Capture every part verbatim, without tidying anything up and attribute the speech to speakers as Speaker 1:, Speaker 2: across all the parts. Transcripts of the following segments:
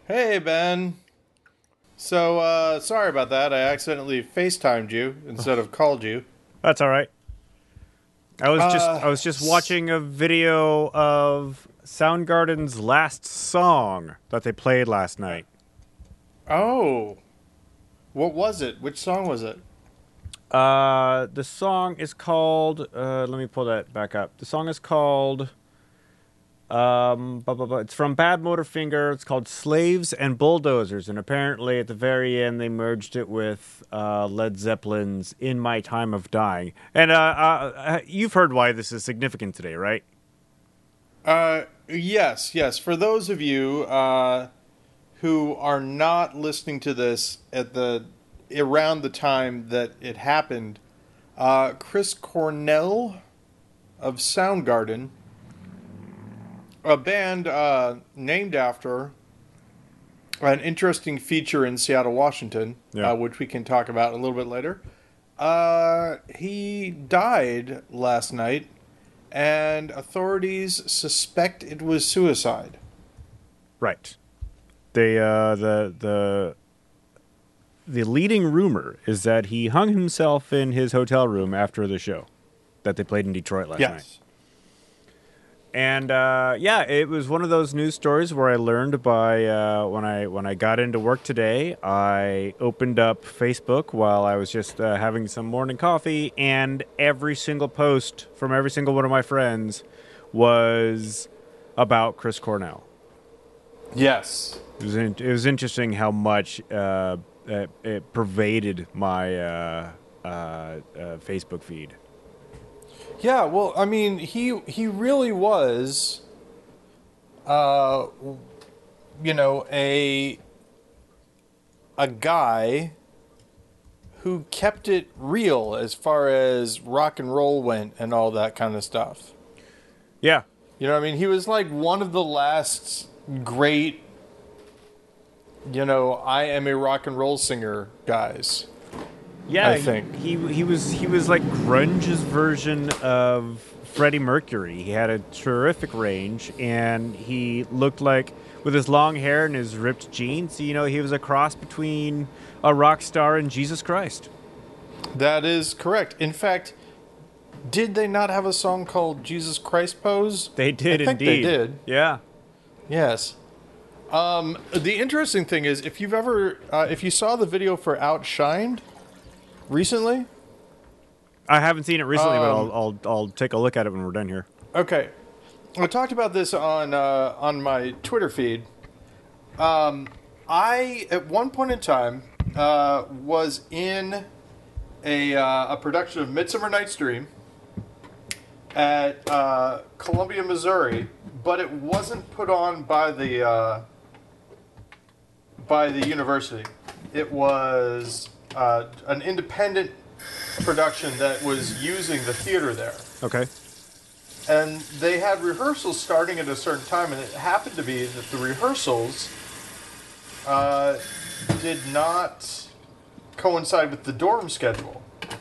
Speaker 1: Hey, Ben. So, uh, sorry about that. I accidentally FaceTimed you instead of called you.
Speaker 2: That's all right. I was just
Speaker 1: Uh,
Speaker 2: I was just
Speaker 1: s-
Speaker 2: watching a video of Soundgarden's last song that they played last night.
Speaker 1: oh, what was it? Which song was it?
Speaker 2: Uh, the song is called. Uh, let me pull that back up. The song is called. Um, blah, blah, blah. It's from Bad Motorfinger. It's called "Slaves and Bulldozers," and apparently at the very end they merged it with uh, Led Zeppelin's "In My Time of Dying." And uh, uh, uh, you've heard why this is significant today, right?
Speaker 1: Uh, yes, yes. For those of you uh, who are not listening to this at the around the time that it happened, uh, Chris Cornell of Soundgarden, a band uh, named after an interesting feature in Seattle, Washington,
Speaker 2: Yeah.
Speaker 1: uh, which we can talk about a little bit later. Uh, he died last night, and authorities suspect it was suicide.
Speaker 2: Right. They uh the the the leading rumor is that he hung himself in his hotel room after the show that they played in Detroit last night.
Speaker 1: Yes.
Speaker 2: And uh, yeah, it was one of those news stories where I learned by uh, when I when I got into work today. I opened up Facebook while I was just uh, having some morning coffee, and every single post from every single one of my friends was about Chris Cornell.
Speaker 1: Yes.
Speaker 2: It was in, it was interesting how much uh, it, it pervaded my uh, uh, uh, Facebook feed.
Speaker 1: Yeah. Well, I mean, he he really was, uh, you know, a a guy who kept it real as far as rock and roll went and all that kind of stuff.
Speaker 2: Yeah,
Speaker 1: You know what I mean? He was like one of the last great, you know, I am a rock and roll singer guys.
Speaker 2: yeah.
Speaker 1: I
Speaker 2: He,
Speaker 1: think.
Speaker 2: he he was he was like grunge's version of Freddie Mercury. He had a terrific range, and he looked like with his long hair and his ripped jeans. You know, he was a cross between a rock star and Jesus Christ.
Speaker 1: That is correct. In fact, did they not have a song called Jesus Christ Pose?
Speaker 2: They
Speaker 1: I
Speaker 2: did
Speaker 1: think they
Speaker 2: indeed.
Speaker 1: did.
Speaker 2: Yeah.
Speaker 1: Yes. Um, the interesting thing is, if you've ever, uh, if you saw the video for Outshined recently,
Speaker 2: I haven't seen it recently, but
Speaker 1: Um,
Speaker 2: I'll I'll I'll take a look at it when we're done here.
Speaker 1: okay, I talked about this on uh, on my Twitter feed. Um, I at one point in time uh, was in a uh, a production of Midsummer Night's Dream at uh, Columbia, Missouri, but it wasn't put on by the uh, by the university. It was uh, an independent production that was using the theater there.
Speaker 2: Okay.
Speaker 1: And they had rehearsals starting at a certain time, and it happened to be that the rehearsals uh, did not coincide with the dorm schedule.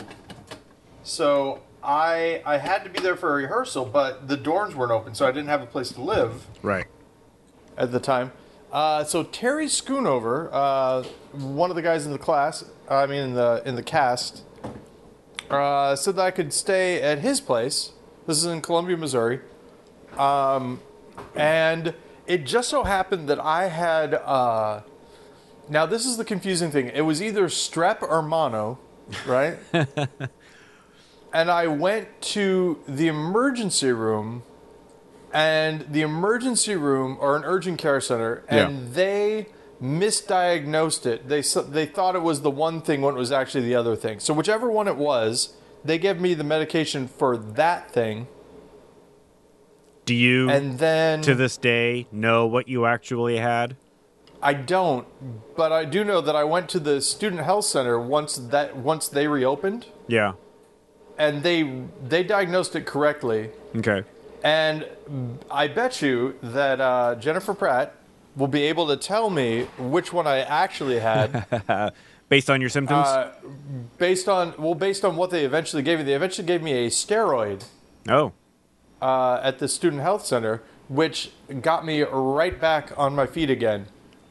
Speaker 1: So I I had to be there for a rehearsal, but the dorms weren't open, so I didn't have a place to live
Speaker 2: Right.
Speaker 1: at the time. Uh, so Terry Schoonover, uh, one of the guys in the class, I mean in the in the cast, uh, said that I could stay at his place. This is in Columbia, Missouri, um, and it just so happened that I had. Uh, now this is the confusing thing. It was either strep or mono, right? And I went to the emergency room. And the emergency room, or an urgent care center, and
Speaker 2: Yeah.
Speaker 1: they misdiagnosed it. They s- they thought it was the one thing when it was actually the other thing. So whichever one it was, they gave me the medication for that thing,
Speaker 2: Do you
Speaker 1: and then
Speaker 2: to this day know what you actually had?
Speaker 1: I don't, but I do know that I went to the student health center once that once they reopened,
Speaker 2: Yeah.
Speaker 1: and they they diagnosed it correctly.
Speaker 2: Okay.
Speaker 1: And I bet you that uh, Jennifer Pratt will be able to tell me which one I actually had,
Speaker 2: Based on your symptoms?
Speaker 1: uh, based on well, based on what they eventually gave me. They eventually gave me a steroid
Speaker 2: oh.
Speaker 1: uh, at the student health center, which got me right back on my feet again.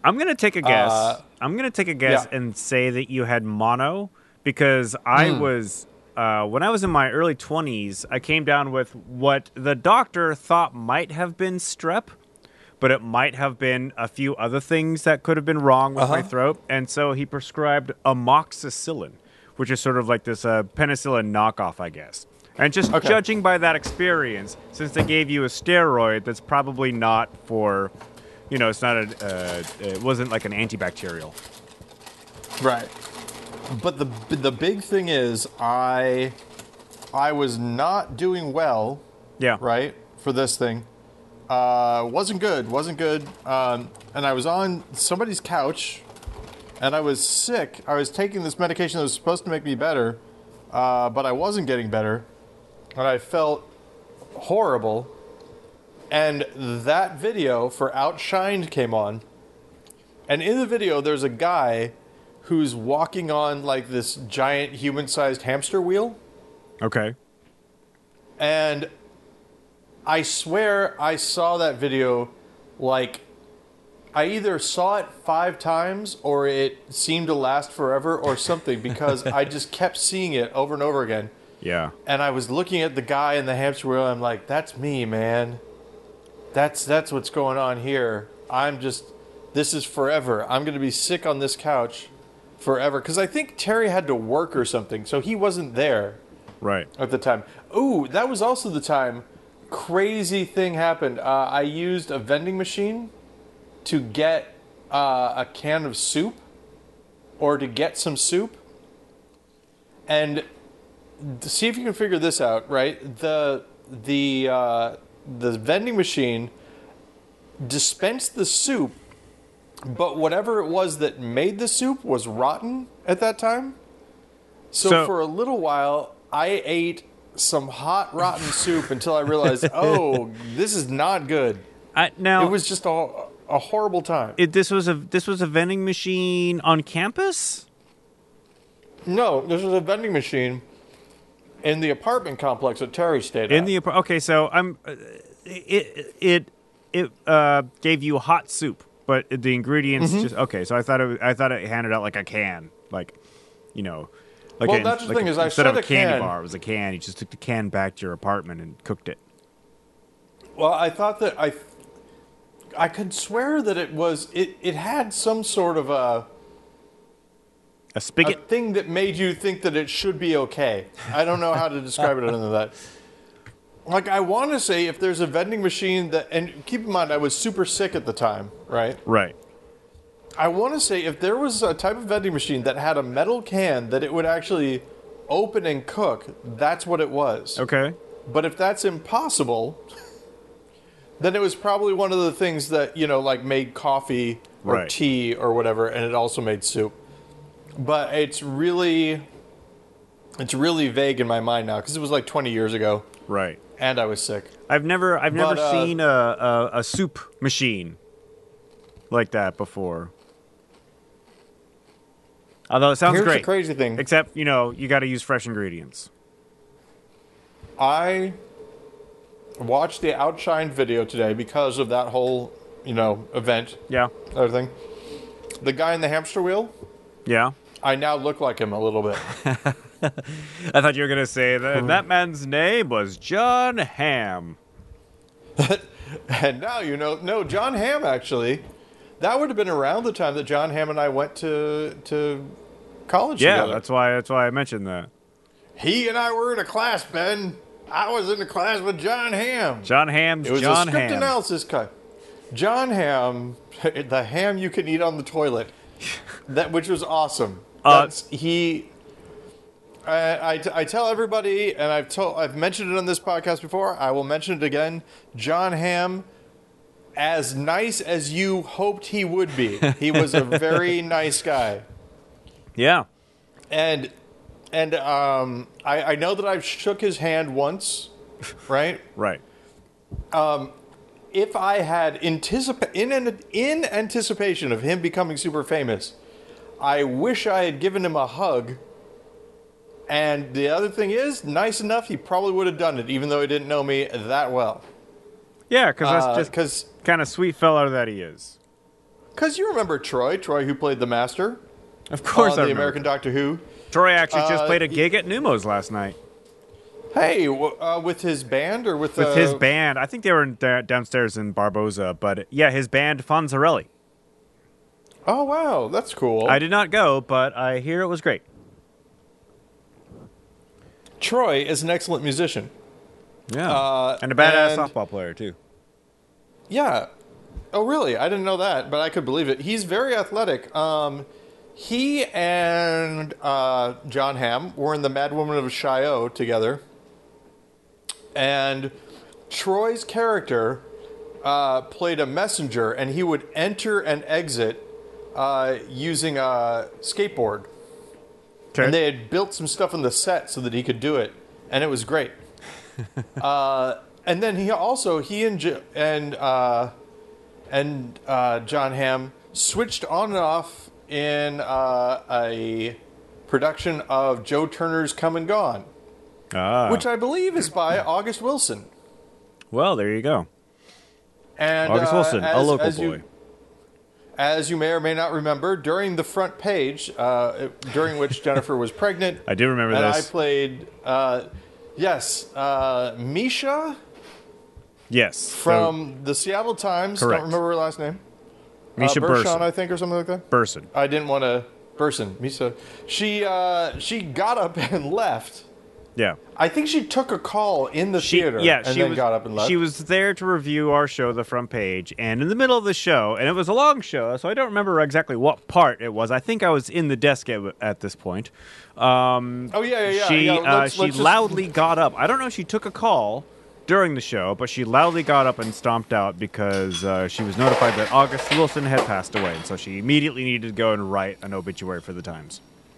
Speaker 2: I'm gonna take a guess.
Speaker 1: Uh,
Speaker 2: I'm gonna take a guess
Speaker 1: yeah.
Speaker 2: and say that you had mono because I
Speaker 1: Mm.
Speaker 2: was uh, when I was in my early twenties. I came down with what the doctor thought might have been strep, but it might have been a few other things that could have been wrong with my
Speaker 1: Uh-huh.
Speaker 2: throat, and so he prescribed amoxicillin, which is sort of like this uh, penicillin knockoff, I guess. And just
Speaker 1: Okay.
Speaker 2: judging by that experience, since they gave you a steroid that's probably not for, you know, it's not a, uh, it wasn't like an antibacterial.
Speaker 1: Right. But the the big thing is, I I was not doing well,
Speaker 2: Yeah.
Speaker 1: right, for this thing. Uh, wasn't good. Wasn't good. Um, and I was on somebody's couch, and I was sick. I was taking this medication that was supposed to make me better, uh, but I wasn't getting better, and I felt horrible. And that video for Outshined came on, and in the video, there's a guy who's walking on like this giant human-sized hamster wheel.
Speaker 2: Okay.
Speaker 1: And I swear I saw that video like I either saw it five times or it seemed to last forever or something because I just kept seeing it over and over again.
Speaker 2: Yeah.
Speaker 1: And I was looking at the guy in the hamster wheel and I'm like, that's me, man. That's that's what's going on here. I'm just this is forever. I'm going to be sick on this couch forever cuz I think Terry had to work or something, so he wasn't there
Speaker 2: Right.
Speaker 1: at the time. Ooh, that was also the time crazy thing happened. Uh, I used a vending machine to get uh, a can of soup or to get some soup. And to see if you can figure this out, right? The the uh, the vending machine dispensed the soup, but whatever it was that made the soup was rotten at that time. So,
Speaker 2: So-
Speaker 1: for a little while, I ate some hot rotten soup until I realized, oh, this is not good.
Speaker 2: I, now
Speaker 1: It was just a, a horrible time.
Speaker 2: it, this was a this was a vending machine on campus.
Speaker 1: No, this was a vending machine in the apartment complex that Terry stayed
Speaker 2: In
Speaker 1: at.
Speaker 2: the apar- okay, so I'm uh, it it it uh, gave you hot soup, but the ingredients
Speaker 1: Mm-hmm.
Speaker 2: just okay. So I thought it was, I thought it handed out like a can, like you know, like
Speaker 1: Well,
Speaker 2: a-
Speaker 1: that's the
Speaker 2: like
Speaker 1: thing
Speaker 2: a-
Speaker 1: is I
Speaker 2: instead of
Speaker 1: said
Speaker 2: a
Speaker 1: a
Speaker 2: candy
Speaker 1: can.
Speaker 2: bar, it was a can. You just took the can back to your apartment and cooked it.
Speaker 1: Well, I thought that I, I could swear that it was it. It had some sort of a,
Speaker 2: A
Speaker 1: a
Speaker 2: spigot.
Speaker 1: thing that made you think that it should be okay. I don't know how to describe it other than that. Like I want to say, if there's a vending machine that, and keep in mind I was super sick at the time, right?
Speaker 2: Right.
Speaker 1: I want to say if there was a type of vending machine that had a metal can that it would actually open and cook, that's what it was.
Speaker 2: Okay.
Speaker 1: But if that's impossible, then it was probably one of the things that, you know, like made coffee or
Speaker 2: Right.
Speaker 1: tea or whatever, and it also made soup. But it's really, it's really vague in my mind now because it was like twenty years ago
Speaker 2: Right.
Speaker 1: and I was sick.
Speaker 2: I've never I've never
Speaker 1: But, uh,
Speaker 2: seen a, a a soup machine like that before. Although it sounds
Speaker 1: Here's
Speaker 2: great.
Speaker 1: the crazy thing.
Speaker 2: Except, you know, you got to use fresh ingredients.
Speaker 1: I watched the Outshine video today because of that whole, you know, event,
Speaker 2: Yeah.
Speaker 1: everything. The guy in the hamster wheel,
Speaker 2: Yeah.
Speaker 1: I now look like him a little bit.
Speaker 2: I thought you were going to say that that man's name was John Hamm.
Speaker 1: And now you know, no, John Hamm actually. That would have been around the time that John Hamm and I went to to college
Speaker 2: Yeah,
Speaker 1: together.
Speaker 2: that's why that's why I mentioned that.
Speaker 1: He and I were in a class, Ben. I was in a class with John Hamm.
Speaker 2: John Hamm's
Speaker 1: It was
Speaker 2: John
Speaker 1: a script
Speaker 2: Hamm.
Speaker 1: analysis class. John Hamm, the ham you can eat on the toilet, that which was awesome.
Speaker 2: Uh,
Speaker 1: That's he. I, I, I tell everybody, and I've told I've mentioned it on this podcast before. I will mention it again. John Hamm, as nice as you hoped he would be. He was a very nice guy,
Speaker 2: Yeah.
Speaker 1: and and um, I, I know that I've shook his hand once, right?
Speaker 2: Right.
Speaker 1: If I had anticipa- in in anticipation of him becoming super famous, I wish I had given him a hug. And the other thing is, nice enough, he probably would have done it, even though he didn't know me that well.
Speaker 2: Yeah, because that's
Speaker 1: Uh,
Speaker 2: just
Speaker 1: 'cause-
Speaker 2: kind of sweet fellow that he is.
Speaker 1: Because you remember Troy, Troy who played the Master
Speaker 2: Of course,
Speaker 1: on
Speaker 2: I
Speaker 1: the
Speaker 2: remember.
Speaker 1: American Doctor Who.
Speaker 2: Troy actually just
Speaker 1: Uh,
Speaker 2: played a
Speaker 1: he-
Speaker 2: gig at Numos last night
Speaker 1: Hey, w- uh, with his band or with,
Speaker 2: with
Speaker 1: uh,
Speaker 2: his band. I think they were in, da- downstairs in Barboza, but yeah, his band Fonzarelli.
Speaker 1: Oh wow, that's cool.
Speaker 2: I did not go, but I hear it was great.
Speaker 1: Troy is an excellent musician.
Speaker 2: Yeah,
Speaker 1: Uh,
Speaker 2: and a badass
Speaker 1: and-
Speaker 2: softball player too.
Speaker 1: Yeah. Oh, really? I didn't know that, but I could believe it. He's very athletic. Um, he and uh, John Hamm were in the Mad Woman of Shi'o together. And Troy's character uh, played a messenger, and he would enter and exit uh, using a skateboard.
Speaker 2: Okay.
Speaker 1: And they had built some stuff on the set so that he could do it, and it was great. uh, and then he also he and J- and uh, and uh, John Hamm switched on and off in uh, a production of Joe Turner's Come and Gone,
Speaker 2: ah,
Speaker 1: which I believe is by August Wilson.
Speaker 2: well, there you go.
Speaker 1: And
Speaker 2: August
Speaker 1: uh,
Speaker 2: Wilson, a
Speaker 1: as-
Speaker 2: local
Speaker 1: as
Speaker 2: boy.
Speaker 1: You, as you may or may not remember, during the front page, uh, during which Jennifer was pregnant,
Speaker 2: I do remember
Speaker 1: and
Speaker 2: this.
Speaker 1: I played, uh, yes, uh, Misha
Speaker 2: yes, so
Speaker 1: from the Seattle Times.
Speaker 2: Correct.
Speaker 1: Don't remember her last name.
Speaker 2: Misha
Speaker 1: uh, Bershon,
Speaker 2: Burson.
Speaker 1: I think, or something like that.
Speaker 2: Burson.
Speaker 1: I didn't want to. Burson, Misha. She uh, she got up and left.
Speaker 2: Yeah.
Speaker 1: I think she took a call in the
Speaker 2: She,
Speaker 1: theater
Speaker 2: yeah,
Speaker 1: and
Speaker 2: she
Speaker 1: then
Speaker 2: was,
Speaker 1: got up and left.
Speaker 2: She was there to review our show, The Front Page, and in the middle of the show, and it was a long show, so I don't remember exactly what part it was. I think I was in the desk at, at this point. Um,
Speaker 1: oh yeah, yeah, yeah.
Speaker 2: she
Speaker 1: yeah,
Speaker 2: uh,
Speaker 1: let's-
Speaker 2: she
Speaker 1: let's just-
Speaker 2: loudly got up. I don't know if she took a call during the show, but she loudly got up and stomped out because uh, she was notified that August Wilson had passed away, and so she immediately needed to go and write an obituary for the Times.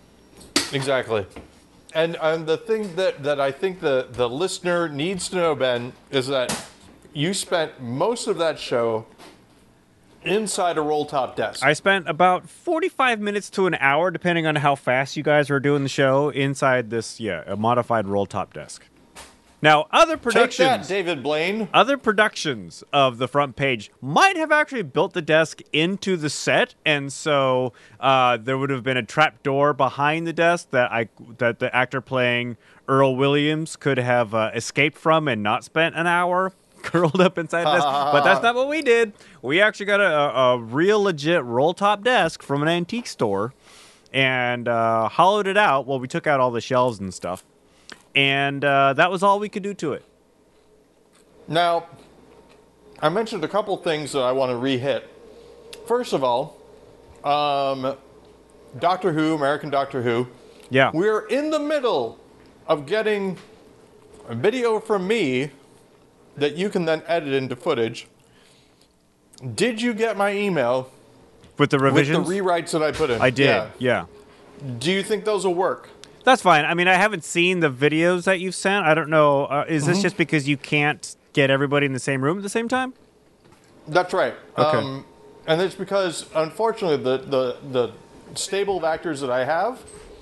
Speaker 1: Exactly. And and the thing that, that I think the, the listener needs to know, Ben, is that you spent most of that show inside a roll top desk.
Speaker 2: I spent about forty-five minutes to an hour, depending on how fast you guys were doing the show, inside this, yeah, a modified roll top desk. Now, other
Speaker 1: Take
Speaker 2: productions,
Speaker 1: that, David Blaine.
Speaker 2: other productions of The Front Page might have actually built the desk into the set, and so uh, there would have been a trap door behind the desk that I that the actor playing Earl Williams could have uh, escaped from and not spent an hour curled up inside this. But that's not what we did. We actually got a, a, a real legit roll top desk from an antique store and uh, hollowed it out. Well, we took out all the shelves and stuff. And uh, that was all we could do to it.
Speaker 1: Now, I mentioned a couple things that I want to re-hit. First of all, um, Doctor Who, American Doctor Who.
Speaker 2: Yeah.
Speaker 1: We're in the middle of getting a video from me that you can then edit into footage. Did you get my email
Speaker 2: With the revisions?
Speaker 1: with the rewrites that I put in?
Speaker 2: I did,
Speaker 1: Yeah.
Speaker 2: yeah.
Speaker 1: Do you think those will work?
Speaker 2: That's fine. I mean, I haven't seen the videos that you've sent. I don't know. Uh, is
Speaker 1: Mm-hmm.
Speaker 2: this just because you can't get everybody in the same room at the same time?
Speaker 1: That's right.
Speaker 2: Okay.
Speaker 1: Um, and it's because, unfortunately, the, the, the stable of actors that I have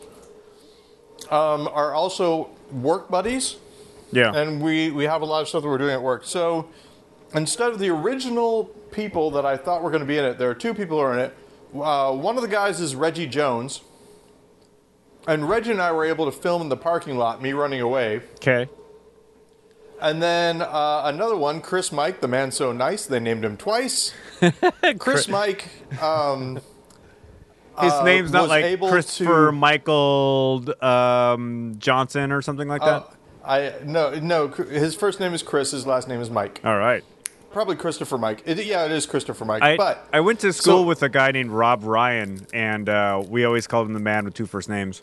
Speaker 1: um, are also work buddies.
Speaker 2: Yeah.
Speaker 1: And we, we have a lot of stuff that we're doing at work. So instead of the original people that I thought were going to be in it, there are two people who are in it. Uh, one of the guys is Reggie Jones. And Reggie and I were able to film in the parking lot, me running away.
Speaker 2: Okay.
Speaker 1: And then uh, another one, Chris Mike, the man so nice, they named him twice. Chris Mike, um,
Speaker 2: His
Speaker 1: uh,
Speaker 2: name's not
Speaker 1: was
Speaker 2: like
Speaker 1: able
Speaker 2: Christopher
Speaker 1: to-
Speaker 2: Michael um, Johnson or something like that.
Speaker 1: uh, I no no. His first name is Chris. His last name is Mike.
Speaker 2: All right.
Speaker 1: Probably Christopher Mike. It, yeah, it is Christopher Mike.
Speaker 2: I,
Speaker 1: but
Speaker 2: I went to school
Speaker 1: so-
Speaker 2: with a guy named Rob Ryan, and uh, we always called him the man with two first names.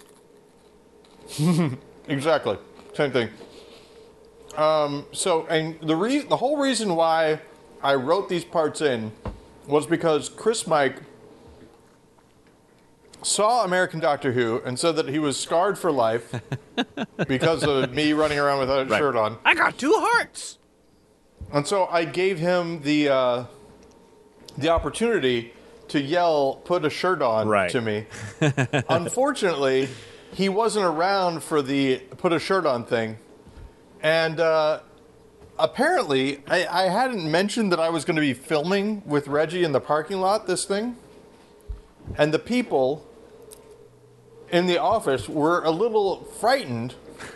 Speaker 1: Exactly. Same thing. Um, so, and the reason, the whole reason why I wrote these parts in was because Chris Mike saw American Doctor Who and said that he was scarred for life because of me running around without a
Speaker 2: Right.
Speaker 1: shirt on.
Speaker 2: I got two hearts.
Speaker 1: And so I gave him the uh, the opportunity to yell, "Put a shirt on,"
Speaker 2: Right.
Speaker 1: to me. Unfortunately, he wasn't around for the "put a shirt on" thing, and uh, apparently, I, I hadn't mentioned that I was going to be filming with Reggie in the parking lot, this thing. And the people in the office were a little frightened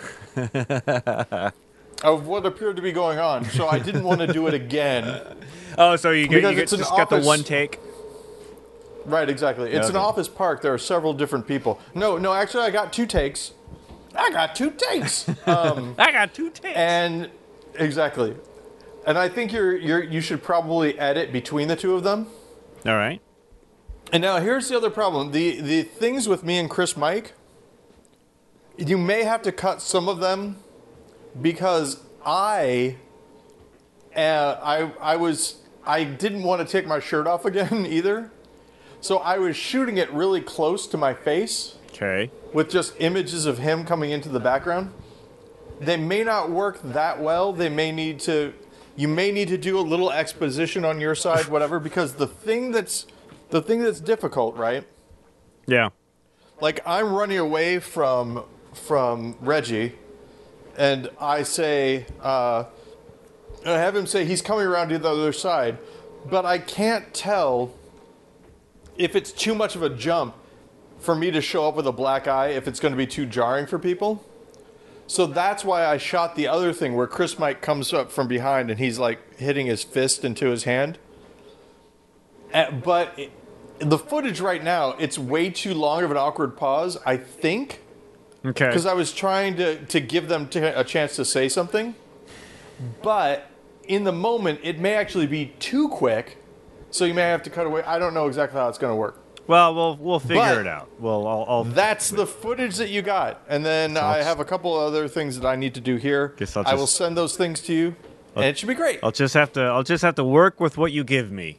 Speaker 1: of what appeared to be going on. So I didn't want to do it again.
Speaker 2: Oh, so you, get, you get,
Speaker 1: it's an
Speaker 2: just got the
Speaker 1: office-
Speaker 2: one take?
Speaker 1: Right, exactly. It's an
Speaker 2: Okay.
Speaker 1: office park. There are several different people. No, no, actually, I got two takes. I got two takes. Um,
Speaker 2: I got two takes.
Speaker 1: and exactly. And I think you're you're you should probably edit between the two of them.
Speaker 2: All right.
Speaker 1: And now here's the other problem. The the things with me and Chris Mike, you may have to cut some of them because I uh, I I was I didn't want to take my shirt off again either. So I was shooting it really close to my face
Speaker 2: Okay.
Speaker 1: with just images of him coming into the background. They may not work that well. They may need to you may need to do a little exposition on your side, whatever, because the thing that's the thing that's difficult, right?
Speaker 2: Yeah.
Speaker 1: Like I'm running away from from Reggie, and I say, uh, I have him say he's coming around to the other side, but I can't tell if it's too much of a jump for me to show up with a black eye, if it's going to be too jarring for people. So that's why I shot the other thing where Chris Mike comes up from behind and he's like hitting his fist into his hand. Uh, but it, the footage right now, it's way too long of an awkward pause, I think,
Speaker 2: Okay.
Speaker 1: because I was trying to, to give them t- a chance to say something. But in the moment, it may actually be too quick, so you may have to cut away. I don't know exactly how it's going to work.
Speaker 2: Well, we'll we'll figure
Speaker 1: But-
Speaker 2: it out. Well, I'll, I'll
Speaker 1: That's the footage that you got. And then I have a couple other things that I need to do here.
Speaker 2: Guess I'll
Speaker 1: I will
Speaker 2: just-
Speaker 1: send those things to you, and it should be great.
Speaker 2: I'll just have to I'll just have to work with what you give me.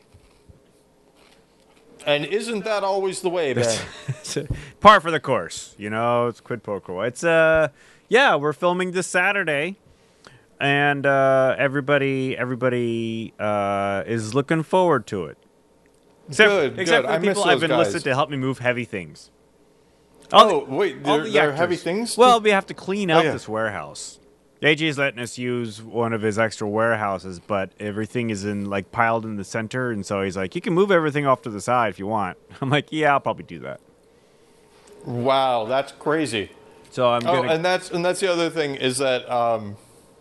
Speaker 1: And isn't that always the way, Ben?
Speaker 2: Par for the course, you know. It's quid pro quo. It's uh, yeah, we're filming this Saturday, and uh, everybody everybody uh is looking forward to it. Except,
Speaker 1: Good,
Speaker 2: except
Speaker 1: good.
Speaker 2: for
Speaker 1: I
Speaker 2: the
Speaker 1: miss
Speaker 2: people I've
Speaker 1: those
Speaker 2: enlisted
Speaker 1: guys.
Speaker 2: to help me move heavy things.
Speaker 1: Oh, wait,
Speaker 2: All
Speaker 1: they're,
Speaker 2: the
Speaker 1: they're
Speaker 2: actors.
Speaker 1: heavy things?
Speaker 2: Well, we have to clean out
Speaker 1: yeah.
Speaker 2: this warehouse. A J's letting us use one of his extra warehouses, but everything is in like piled in the center, and so he's like, "You can move everything off to the side if you want." I'm like, "Yeah, I'll probably do that."
Speaker 1: Wow, that's crazy.
Speaker 2: So I'm
Speaker 1: Oh,
Speaker 2: gonna.
Speaker 1: and that's and that's the other thing is that um,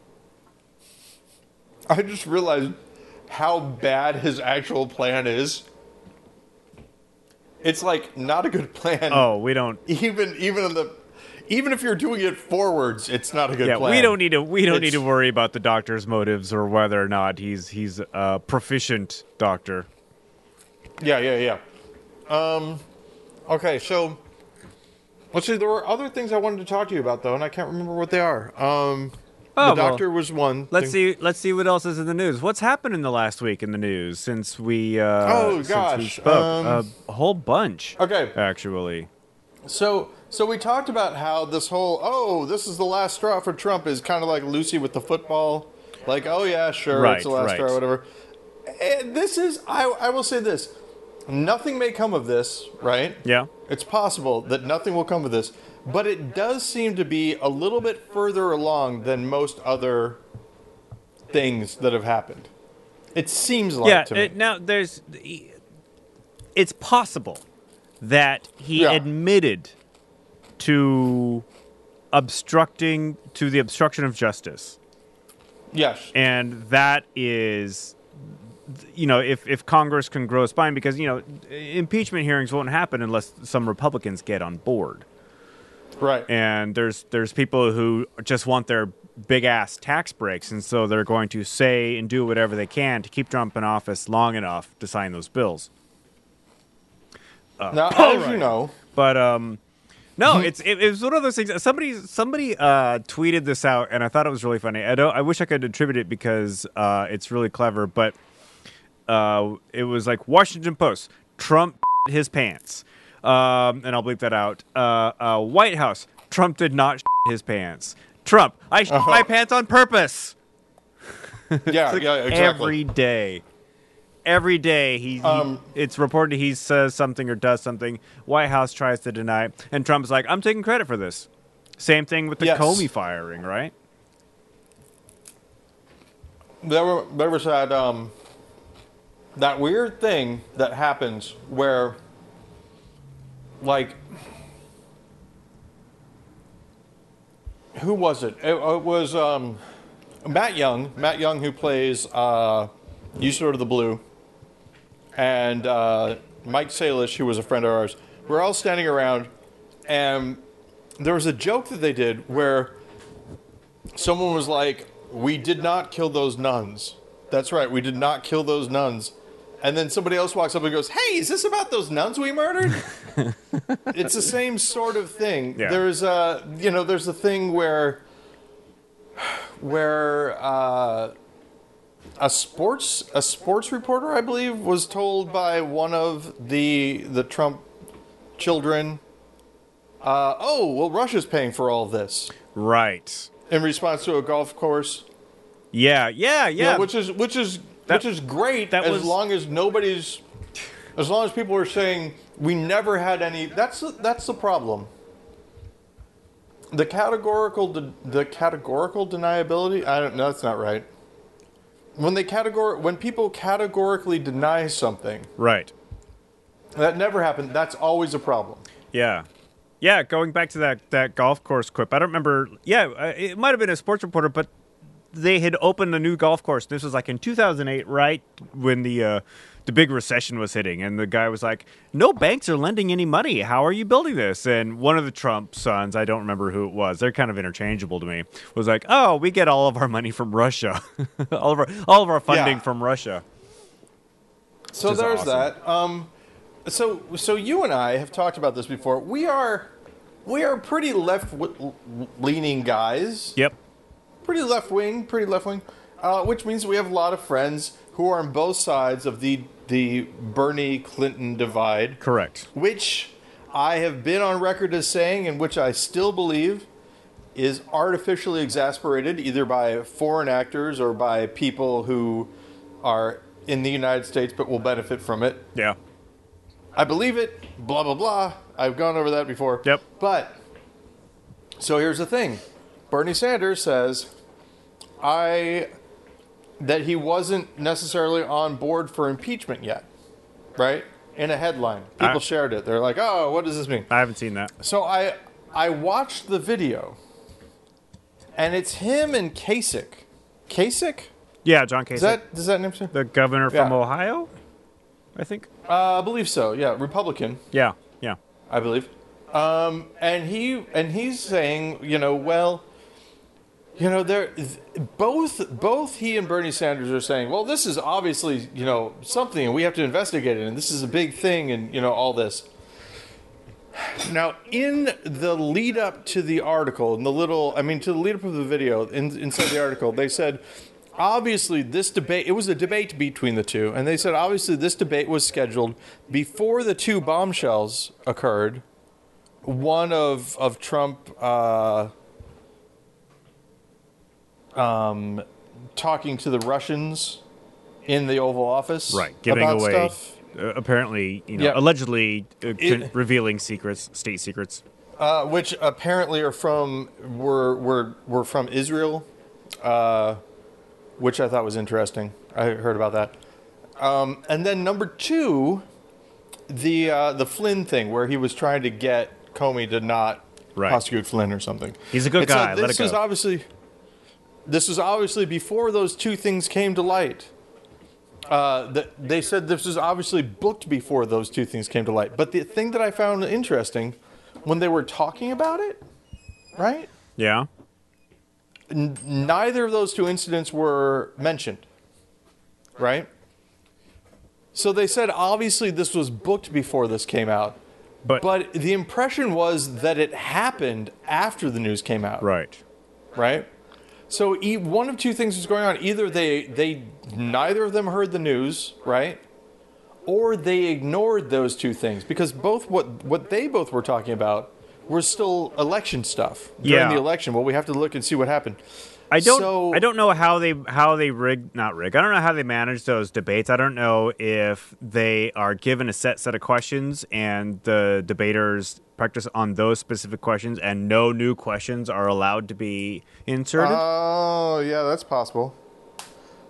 Speaker 1: I just realized how bad his actual plan is. It's like not a good plan.
Speaker 2: oh, we don't.
Speaker 1: Even even in the even if you're doing it forwards, it's not a good
Speaker 2: Yeah,
Speaker 1: plan.
Speaker 2: we don't need to. We don't need
Speaker 1: It's-
Speaker 2: to worry about the doctor's motives or whether or not he's he's a proficient doctor.
Speaker 1: Yeah, yeah, yeah. Um, okay, so let's see. There were other things I wanted to talk to you about though, and I can't remember what they are. Um,
Speaker 2: Oh,
Speaker 1: the
Speaker 2: well,
Speaker 1: doctor was one.
Speaker 2: Let's
Speaker 1: thing.
Speaker 2: see. Let's see what else is in the news. What's happened in the last week in the news since we? Uh,
Speaker 1: Oh,
Speaker 2: since we
Speaker 1: gosh,
Speaker 2: spoke?
Speaker 1: um,
Speaker 2: uh, a whole bunch.
Speaker 1: Okay.
Speaker 2: Actually.
Speaker 1: So, so we talked about how this whole oh, this is the last straw for Trump is kind of like Lucy with the football, like oh yeah, sure,
Speaker 2: Right,
Speaker 1: it's the last
Speaker 2: right.
Speaker 1: straw, whatever. And this is I I will say this, nothing may come of this, right?
Speaker 2: Yeah.
Speaker 1: It's possible that nothing will come of this, but it does seem to be a little bit further along than most other things that have happened. It seems like
Speaker 2: Yeah.
Speaker 1: to me.
Speaker 2: It, now there's. It's possible that he
Speaker 1: Yeah.
Speaker 2: admitted to obstructing to the obstruction of justice.
Speaker 1: Yes.
Speaker 2: And that is, you know, if, if Congress can grow a spine, because, you know, impeachment hearings won't happen unless some Republicans get on board.
Speaker 1: Right.
Speaker 2: And there's there's people who just want their big ass tax breaks, and so they're going to say and do whatever they can to keep Trump in office long enough to sign those bills.
Speaker 1: now, as
Speaker 2: alright.
Speaker 1: you know,
Speaker 2: But um, no, it's it, it was one of those things. Somebody somebody uh, tweeted this out, and I thought it was really funny. I don't. I wish I could attribute it because uh, it's really clever. But uh, it was like Washington Post: Trump his pants, um, and I'll bleep that out. Uh, uh, White House: Trump did not his pants. Trump: I shit
Speaker 1: Uh-huh.
Speaker 2: my pants on purpose.
Speaker 1: yeah,
Speaker 2: Like
Speaker 1: yeah, exactly.
Speaker 2: Every day. Every day he, he
Speaker 1: Um,
Speaker 2: it's reported he says something or does something. White House tries to deny it, and Trump's like, "I'm taking credit for this." Same thing with the
Speaker 1: Yes.
Speaker 2: Comey firing, right?
Speaker 1: there were there was that um that weird thing that happens where, like, who was it? It, it was um, Matt Young. Matt Young, who plays uh, You Sort of the Blue, and uh, Mike Salish, who was a friend of ours. We're all standing around, and there was a joke that they did where someone was like, "We did not kill those nuns." That's right, we did not kill those nuns. And then somebody else walks up and goes, "Hey, is this about those nuns we murdered?" It's the same sort of thing.
Speaker 2: Yeah.
Speaker 1: There's a, you know, there's a thing where, where uh, a sports a sports reporter, I believe, was told by one of the the Trump children, uh, "Oh, well, Russia's paying for all this,"
Speaker 2: Right.
Speaker 1: in response to a golf course.
Speaker 2: Yeah, yeah, yeah.
Speaker 1: Yeah, which is which is
Speaker 2: That-
Speaker 1: which is great
Speaker 2: that
Speaker 1: as
Speaker 2: was-
Speaker 1: long as nobody's, as long as people are saying we never had any. That's the- that's the problem. The categorical de, the categorical deniability. I don't know. That's not right. When they categor when people categorically deny something,
Speaker 2: Right.
Speaker 1: that never happened. That's always a problem.
Speaker 2: Yeah. Yeah, going back to that, that golf course quip, I don't remember. Yeah, uh, it might have been a sports reporter, but they had opened a new golf course. This was like in two thousand eight, right when the uh, the big recession was hitting, and the guy was like, "No banks are lending any money. How are you building this?" And one of the Trump sons, I don't remember who it was, they're kind of interchangeable to me, was like, "Oh, we get all of our money from Russia, all of our all of our funding
Speaker 1: Yeah.
Speaker 2: from Russia."
Speaker 1: So
Speaker 2: Which is
Speaker 1: there's
Speaker 2: awesome.
Speaker 1: that. Um, so so you and I have talked about this before. We are we are pretty left w- leaning guys.
Speaker 2: Yep.
Speaker 1: Pretty left wing, pretty left wing, uh, which means we have a lot of friends who are on both sides of the the Bernie Clinton divide,
Speaker 2: Correct.
Speaker 1: which I have been on record as saying, and which I still believe is artificially exasperated either by foreign actors or by people who are in the United States but will benefit from it.
Speaker 2: Yeah.
Speaker 1: I believe it, blah, blah, blah. I've gone over that before.
Speaker 2: Yep.
Speaker 1: But, so here's the thing. Bernie Sanders says, I, that he wasn't necessarily on board for impeachment yet, right? In a headline. People
Speaker 2: I-
Speaker 1: shared it. They're like, oh, what does this mean?
Speaker 2: I haven't seen that.
Speaker 1: So I, I watched the video, and it's him and Kasich. Kasich?
Speaker 2: Yeah, John Kasich,
Speaker 1: Is that, does that name sound?
Speaker 2: the governor from
Speaker 1: Yeah.
Speaker 2: Ohio, I think.
Speaker 1: Uh, I believe so, yeah. Republican.
Speaker 2: Yeah, yeah.
Speaker 1: I believe. Um, and he and he's saying, you know, well, you know, there both both he and Bernie Sanders are saying, well, this is obviously, you know, something, and we have to investigate it, and this is a big thing, and you know, all this. Now, in the lead up to the article, in the little, I mean, to the lead up of the video, in, inside the article, they said, obviously, this debate, it was a debate between the two, and they said, obviously, this debate was scheduled before the two bombshells occurred. One of, of Trump uh, um, talking to the Russians in the Oval Office.
Speaker 2: Right, giving
Speaker 1: about
Speaker 2: away,
Speaker 1: stuff.
Speaker 2: uh, apparently, you know,
Speaker 1: Yeah.
Speaker 2: allegedly uh,
Speaker 1: It-
Speaker 2: con- revealing secrets, state secrets.
Speaker 1: Uh, which apparently are from were were were from Israel, uh, which I thought was interesting. I heard about that. Um, and then number two, the uh, the Flynn thing, where he was trying to get Comey to not
Speaker 2: Right.
Speaker 1: prosecute Flynn or something.
Speaker 2: He's a good
Speaker 1: And so
Speaker 2: guy. Let
Speaker 1: this
Speaker 2: it
Speaker 1: is
Speaker 2: go.
Speaker 1: obviously this was obviously before those two things came to light. Uh, the, they said this was obviously booked before those two things came to light. But the thing that I found interesting, when they were talking about it, right?
Speaker 2: Yeah.
Speaker 1: N- neither of those two incidents were mentioned, right? So they said obviously this was booked before this came out.
Speaker 2: But,
Speaker 1: But the impression was that it happened after the news came out.
Speaker 2: right.
Speaker 1: Right? So e- one of two things was going on. Either they they neither of them heard the news, right? Or they ignored those two things because both what what they both were talking about were still election stuff during
Speaker 2: Yeah.
Speaker 1: the election. Well, we have to look and see what happened.
Speaker 2: I don't.
Speaker 1: So-
Speaker 2: I don't know how they how they rig not rig. I don't know how they manage those debates. I don't know if they are given a set set of questions and the debaters practice on those specific questions, and no new questions are allowed to be inserted.
Speaker 1: Oh, yeah, that's possible.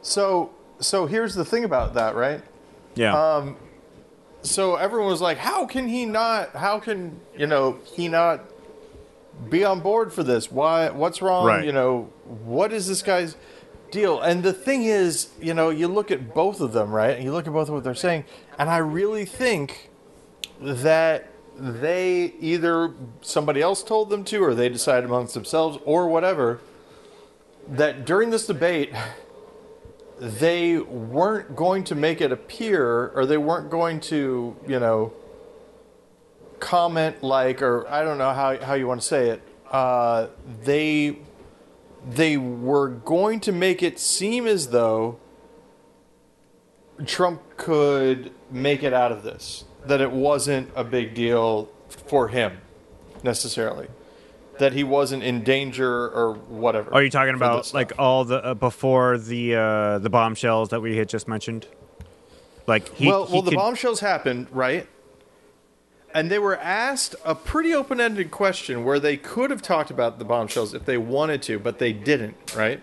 Speaker 1: So so here's the thing about that, right?
Speaker 2: Yeah.
Speaker 1: So everyone was like, how can he not, how can, you know, he not be on board for this? Why, what's wrong?
Speaker 2: Right.
Speaker 1: You know, what is this guy's deal? And the thing is, you know, you look at both of them, right? And you look at both of what they're saying, and I really think that they either somebody else told them to, or they decided amongst themselves, or whatever, that during this debate, they weren't going to make it appear, or they weren't going to, you know, comment like, or I don't know how, how you want to say it. Uh, they they were going to make it seem as though Trump could make it out of this, that it wasn't a big deal for him necessarily, that he wasn't in danger or whatever.
Speaker 2: Are you talking
Speaker 1: for
Speaker 2: about
Speaker 1: this
Speaker 2: like
Speaker 1: stuff.
Speaker 2: all the uh, before the uh, the bombshells that we had just mentioned? Like he,
Speaker 1: well,
Speaker 2: he
Speaker 1: well, the
Speaker 2: could-
Speaker 1: bombshells happened, right? And they were asked a pretty open-ended question where they could have talked about the bombshells if they wanted to, but they didn't, right?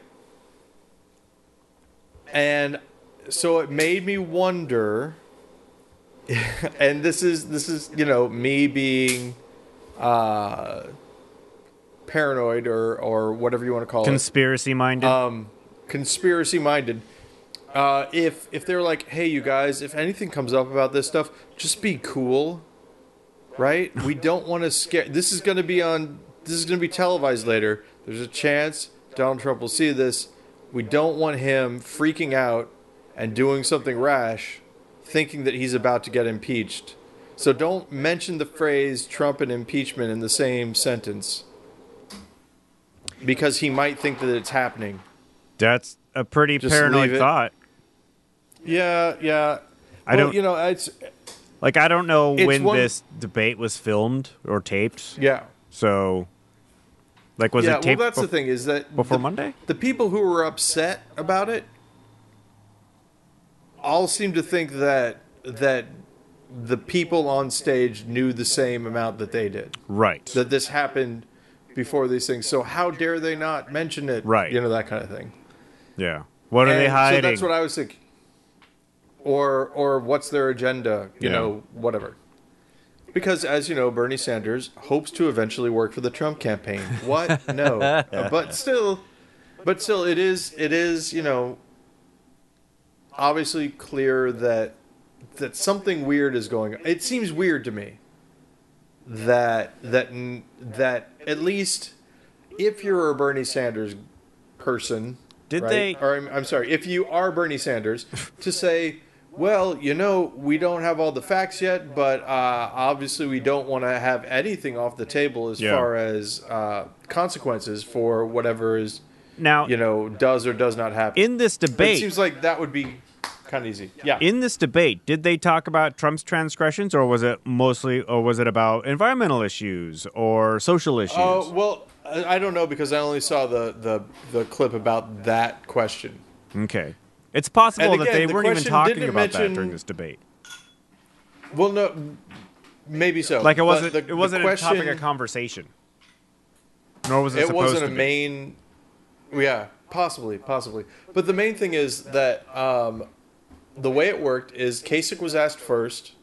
Speaker 1: And so it made me wonder, and this is this is you know me being uh, paranoid or or whatever you want to call it,
Speaker 2: conspiracy minded.
Speaker 1: um, conspiracy minded. Uh, if if they're like, hey, you guys, if anything comes up about this stuff, just be cool, right? We don't want to scare. This is going to be on. This is going to be televised later. There's a chance Donald Trump will see this. We don't want him freaking out and doing something rash, thinking that he's about to get impeached. So don't mention the phrase Trump and impeachment in the same sentence, because he might think that it's happening.
Speaker 2: That's a pretty
Speaker 1: Just
Speaker 2: paranoid
Speaker 1: leave it.
Speaker 2: thought.
Speaker 1: Yeah, yeah.
Speaker 2: I
Speaker 1: Well,
Speaker 2: don't-
Speaker 1: You know, it's
Speaker 2: Like I don't know
Speaker 1: It's
Speaker 2: when
Speaker 1: one-
Speaker 2: this debate was filmed or taped.
Speaker 1: yeah,
Speaker 2: So, like, was
Speaker 1: yeah.
Speaker 2: it
Speaker 1: Well,
Speaker 2: taped
Speaker 1: that's
Speaker 2: bef-
Speaker 1: the thing is that
Speaker 2: before
Speaker 1: the,
Speaker 2: Monday?
Speaker 1: the people who were upset about it all seem to think that that the people on stage knew the same amount that they did.
Speaker 2: Right.
Speaker 1: That this happened before these things. So how dare they not mention it?
Speaker 2: Right.
Speaker 1: You know, that kind of thing.
Speaker 2: yeah. What are they
Speaker 1: And
Speaker 2: hiding?
Speaker 1: So that's what I was thinking. Or or what's their agenda? You
Speaker 2: Yeah.
Speaker 1: know, whatever. Because, as you know, Bernie Sanders hopes to eventually work for the Trump campaign. What? No. Uh, but still, but still, it is it is you know obviously clear that that something weird is going on. It seems weird to me that that that at least if you're a Bernie Sanders person,
Speaker 2: Did
Speaker 1: right?
Speaker 2: they-
Speaker 1: Or I'm, I'm sorry, if you are Bernie Sanders, to say, well, you know, we don't have all the facts yet, but uh, obviously we don't want to have anything off the table as
Speaker 2: Yeah.
Speaker 1: far as uh, consequences for whatever is,
Speaker 2: now,
Speaker 1: you know, does or does not happen.
Speaker 2: in this
Speaker 1: It
Speaker 2: debate,
Speaker 1: seems like that would be kind of easy. Yeah.
Speaker 2: in this debate, did they talk about Trump's transgressions, or was it mostly, or was it about environmental issues or social issues?
Speaker 1: Oh, well, I I don't know because I only saw the, the, the clip about that question.
Speaker 2: Okay. It's possible
Speaker 1: And
Speaker 2: that
Speaker 1: again,
Speaker 2: they
Speaker 1: the
Speaker 2: weren't even
Speaker 1: question
Speaker 2: talking
Speaker 1: didn't
Speaker 2: about that
Speaker 1: mention-
Speaker 2: during this debate.
Speaker 1: Well, no, maybe so.
Speaker 2: Like it
Speaker 1: But
Speaker 2: wasn't.
Speaker 1: the-
Speaker 2: it wasn't
Speaker 1: the
Speaker 2: a topic
Speaker 1: question-
Speaker 2: of conversation. Nor was it,
Speaker 1: It
Speaker 2: supposed
Speaker 1: wasn't
Speaker 2: to
Speaker 1: a
Speaker 2: be.
Speaker 1: main. Yeah, possibly, possibly. But the main thing is that um, the way it worked is Kasich was asked first.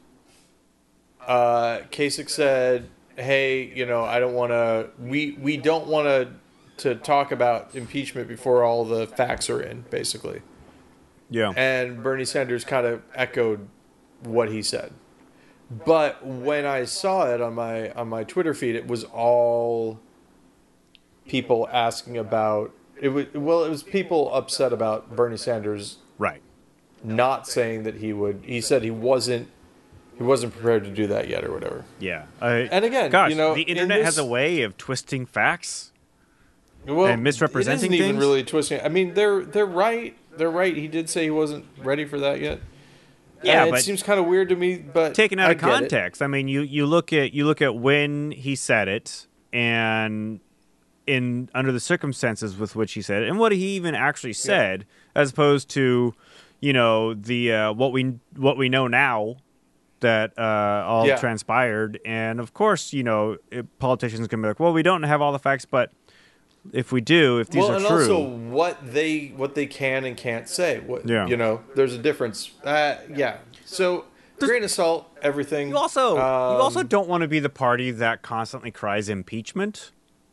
Speaker 1: Uh, Kasich said, "Hey, you know, I don't want to. We we don't want to to talk about impeachment before all the facts are in, basically."
Speaker 2: Yeah.
Speaker 1: And Bernie Sanders kind of echoed what he said. But when I saw it on my on my Twitter feed, it was all people asking about it was well, it was people upset about Bernie Sanders
Speaker 2: right.
Speaker 1: not saying that he would. He said he wasn't he wasn't prepared to do that yet or whatever.
Speaker 2: Yeah. I-
Speaker 1: And again,
Speaker 2: gosh,
Speaker 1: you know,
Speaker 2: the
Speaker 1: in
Speaker 2: internet
Speaker 1: this-
Speaker 2: has a way of twisting facts.
Speaker 1: Well,
Speaker 2: And misrepresenting
Speaker 1: it isn't even
Speaker 2: things?
Speaker 1: really twisting. I mean, they're they're right. They're right. He did say he wasn't ready for that yet.
Speaker 2: Yeah,
Speaker 1: And it
Speaker 2: but
Speaker 1: seems kind of weird to me. But
Speaker 2: taken out
Speaker 1: I
Speaker 2: of
Speaker 1: get it.
Speaker 2: context. I mean, you, you look at you look at when he said it, and in under the circumstances with which he said it, and what he even actually said, as opposed to, you know, the uh, what we what we know now that uh, all
Speaker 1: Yeah.
Speaker 2: transpired. And of course, you know, it, politicians can be like, well, we don't have all the facts, but if we do, if these
Speaker 1: well,
Speaker 2: are
Speaker 1: and
Speaker 2: true.
Speaker 1: also what they what they can and can't say. What,
Speaker 2: Yeah.
Speaker 1: You know, there's a difference. Uh, yeah. So, grain of salt, everything.
Speaker 2: You also
Speaker 1: Um,
Speaker 2: you also don't want to be the party that constantly cries impeachment.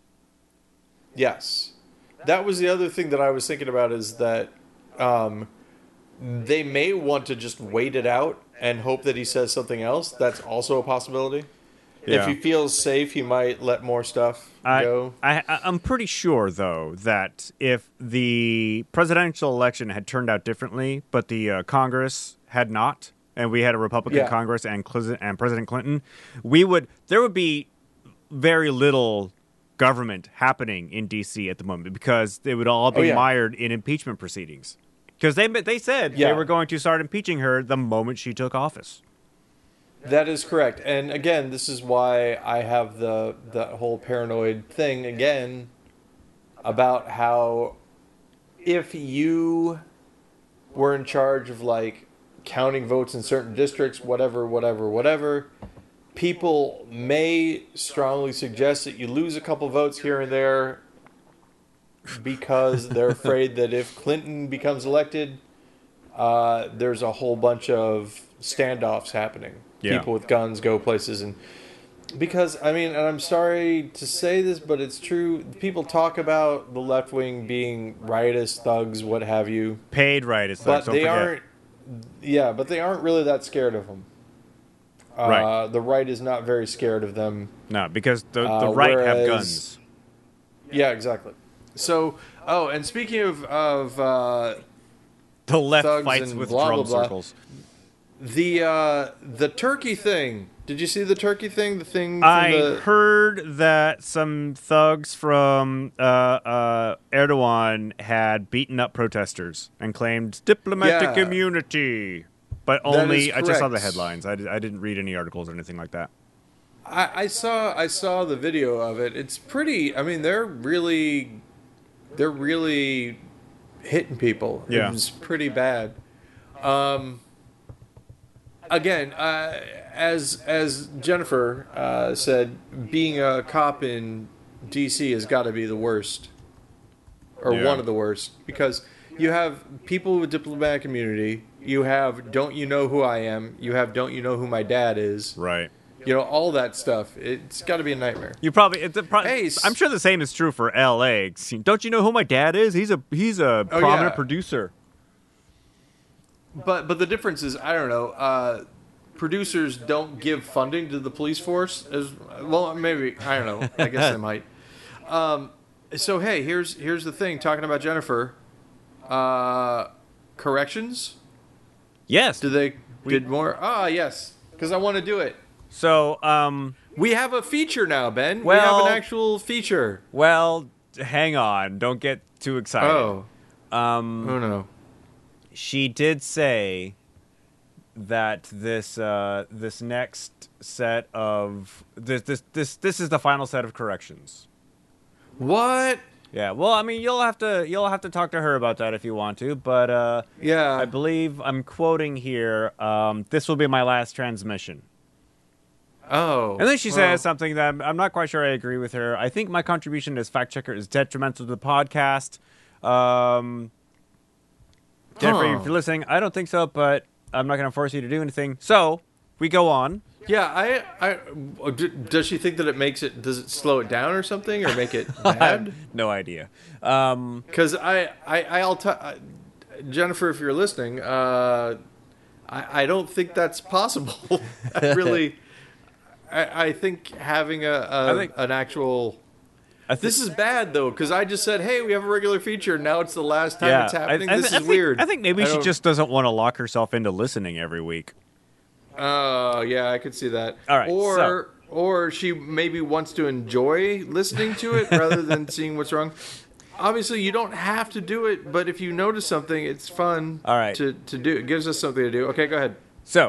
Speaker 1: Yes. That was the other thing that I was thinking about is that um, they may want to just wait it out and hope that he says something else. That's also a possibility.
Speaker 2: Yeah.
Speaker 1: If he feels safe, he might let more stuff
Speaker 2: I,
Speaker 1: go.
Speaker 2: I, I- I'm pretty sure, though, that if the presidential election had turned out differently, but the uh, Congress had not, and we had a Republican
Speaker 1: Yeah.
Speaker 2: Congress and, Cl- and President Clinton, we would there would be very little government happening in D C at the moment because they would all be
Speaker 1: Oh, yeah.
Speaker 2: mired in impeachment proceedings. Because they they said
Speaker 1: Yeah.
Speaker 2: they were going to start impeaching her the moment she took office.
Speaker 1: That is correct. And again, this is why I have the the whole paranoid thing again about how if you were in charge of like counting votes in certain districts, whatever, whatever, whatever, people may strongly suggest that you lose a couple votes here and there because they're afraid that if Clinton becomes elected, uh, there's a whole bunch of standoffs happening.
Speaker 2: Yeah.
Speaker 1: People with guns go places and because I mean, and I'm sorry to say this, but it's true. People talk about the left wing being riotous thugs, what have you,
Speaker 2: Paid right, it's
Speaker 1: but
Speaker 2: don't
Speaker 1: they
Speaker 2: forget.
Speaker 1: aren't. Yeah, but they aren't really that scared of them. Uh,
Speaker 2: Right.
Speaker 1: The right is not very scared of them.
Speaker 2: No, because the, the
Speaker 1: Uh,
Speaker 2: right have
Speaker 1: whereas-
Speaker 2: guns.
Speaker 1: Yeah, exactly. So, oh, and speaking of of uh,
Speaker 2: The left
Speaker 1: thugs
Speaker 2: fights
Speaker 1: and
Speaker 2: with
Speaker 1: blah,
Speaker 2: drum
Speaker 1: blah, blah.
Speaker 2: circles.
Speaker 1: the uh, the turkey thing. Did you see the turkey thing? The thing. From
Speaker 2: I
Speaker 1: the...
Speaker 2: heard that some thugs from uh, uh, Erdogan had beaten up protesters and claimed diplomatic
Speaker 1: Yeah.
Speaker 2: immunity. But
Speaker 1: That
Speaker 2: only,
Speaker 1: is
Speaker 2: I just saw the
Speaker 1: correct.
Speaker 2: headlines. I, di- I didn't read any articles or anything like that.
Speaker 1: I, I saw I saw the video of it. It's pretty. I mean, they're really, they're really hitting people.
Speaker 2: Yeah.
Speaker 1: It was pretty bad. Um. Again, uh, as as Jennifer uh, said, being a cop in D C has got to be the worst, or
Speaker 2: Yeah.
Speaker 1: one of the worst, because you have people with diplomatic immunity. You have don't you know who I am? You have don't you know who my dad is?
Speaker 2: Right.
Speaker 1: You know, all that stuff. It's got to be a nightmare.
Speaker 2: You probably. It's a pro-
Speaker 1: Hey, s-
Speaker 2: I'm sure the same is true for L A. Don't you know who my dad is? He's a he's a
Speaker 1: Oh,
Speaker 2: prominent
Speaker 1: yeah.
Speaker 2: producer.
Speaker 1: But but the difference is, I don't know. Uh, producers don't give funding to the police force as well. Maybe I don't know. I guess they might. Um, so hey, here's here's the thing. Talking about Jennifer, uh, corrections.
Speaker 2: Yes.
Speaker 1: Did they did more? Ah, yes. Because I want to do it.
Speaker 2: So, um,
Speaker 1: We have a feature now, Ben. we
Speaker 2: Well-
Speaker 1: have an actual feature.
Speaker 2: well, hang on. Don't get too excited.
Speaker 1: Oh.
Speaker 2: Um,
Speaker 1: Oh no.
Speaker 2: she did say that this uh, this next set of this this this this is the final set of corrections.
Speaker 1: What?
Speaker 2: Yeah. Well, I mean, you'll have to you'll have to talk to her about that if you want to, but uh,
Speaker 1: Yeah.
Speaker 2: I believe I'm quoting here. Um, this will be my last transmission.
Speaker 1: Oh.
Speaker 2: And then she
Speaker 1: well,
Speaker 2: says something that I'm, I'm not quite sure I agree with her. I think my contribution as fact checker is detrimental to the podcast. Um, Jennifer,
Speaker 1: Huh.
Speaker 2: if you're listening, I don't think so, but I'm not going to force you to do anything. So we go on.
Speaker 1: Yeah, I, I, d- does she think that it makes it? Does it slow it down or something, or make it bad?
Speaker 2: No idea. Um,
Speaker 1: Because I, I, I'll t- I, Jennifer, if you're listening, uh, I, I don't think that's possible. I really, I, I think having a, a
Speaker 2: I think-
Speaker 1: an actual.
Speaker 2: I thi-
Speaker 1: This is bad though, because I just said, "Hey, we have a regular feature." Now it's the last time
Speaker 2: yeah,
Speaker 1: it's
Speaker 2: I-
Speaker 1: happening.
Speaker 2: I,
Speaker 1: this
Speaker 2: I
Speaker 1: is
Speaker 2: think,
Speaker 1: weird.
Speaker 2: I think maybe
Speaker 1: I
Speaker 2: she
Speaker 1: don't-
Speaker 2: just doesn't want to lock herself into listening every week.
Speaker 1: Oh, yeah, I could see that.
Speaker 2: All right,
Speaker 1: Or
Speaker 2: so-
Speaker 1: or she maybe wants to enjoy listening to it rather than seeing what's wrong. Obviously, you don't have to do it, but if you notice something, it's fun
Speaker 2: All right.
Speaker 1: to, to do. It gives us something to do. Okay, go ahead.
Speaker 2: So,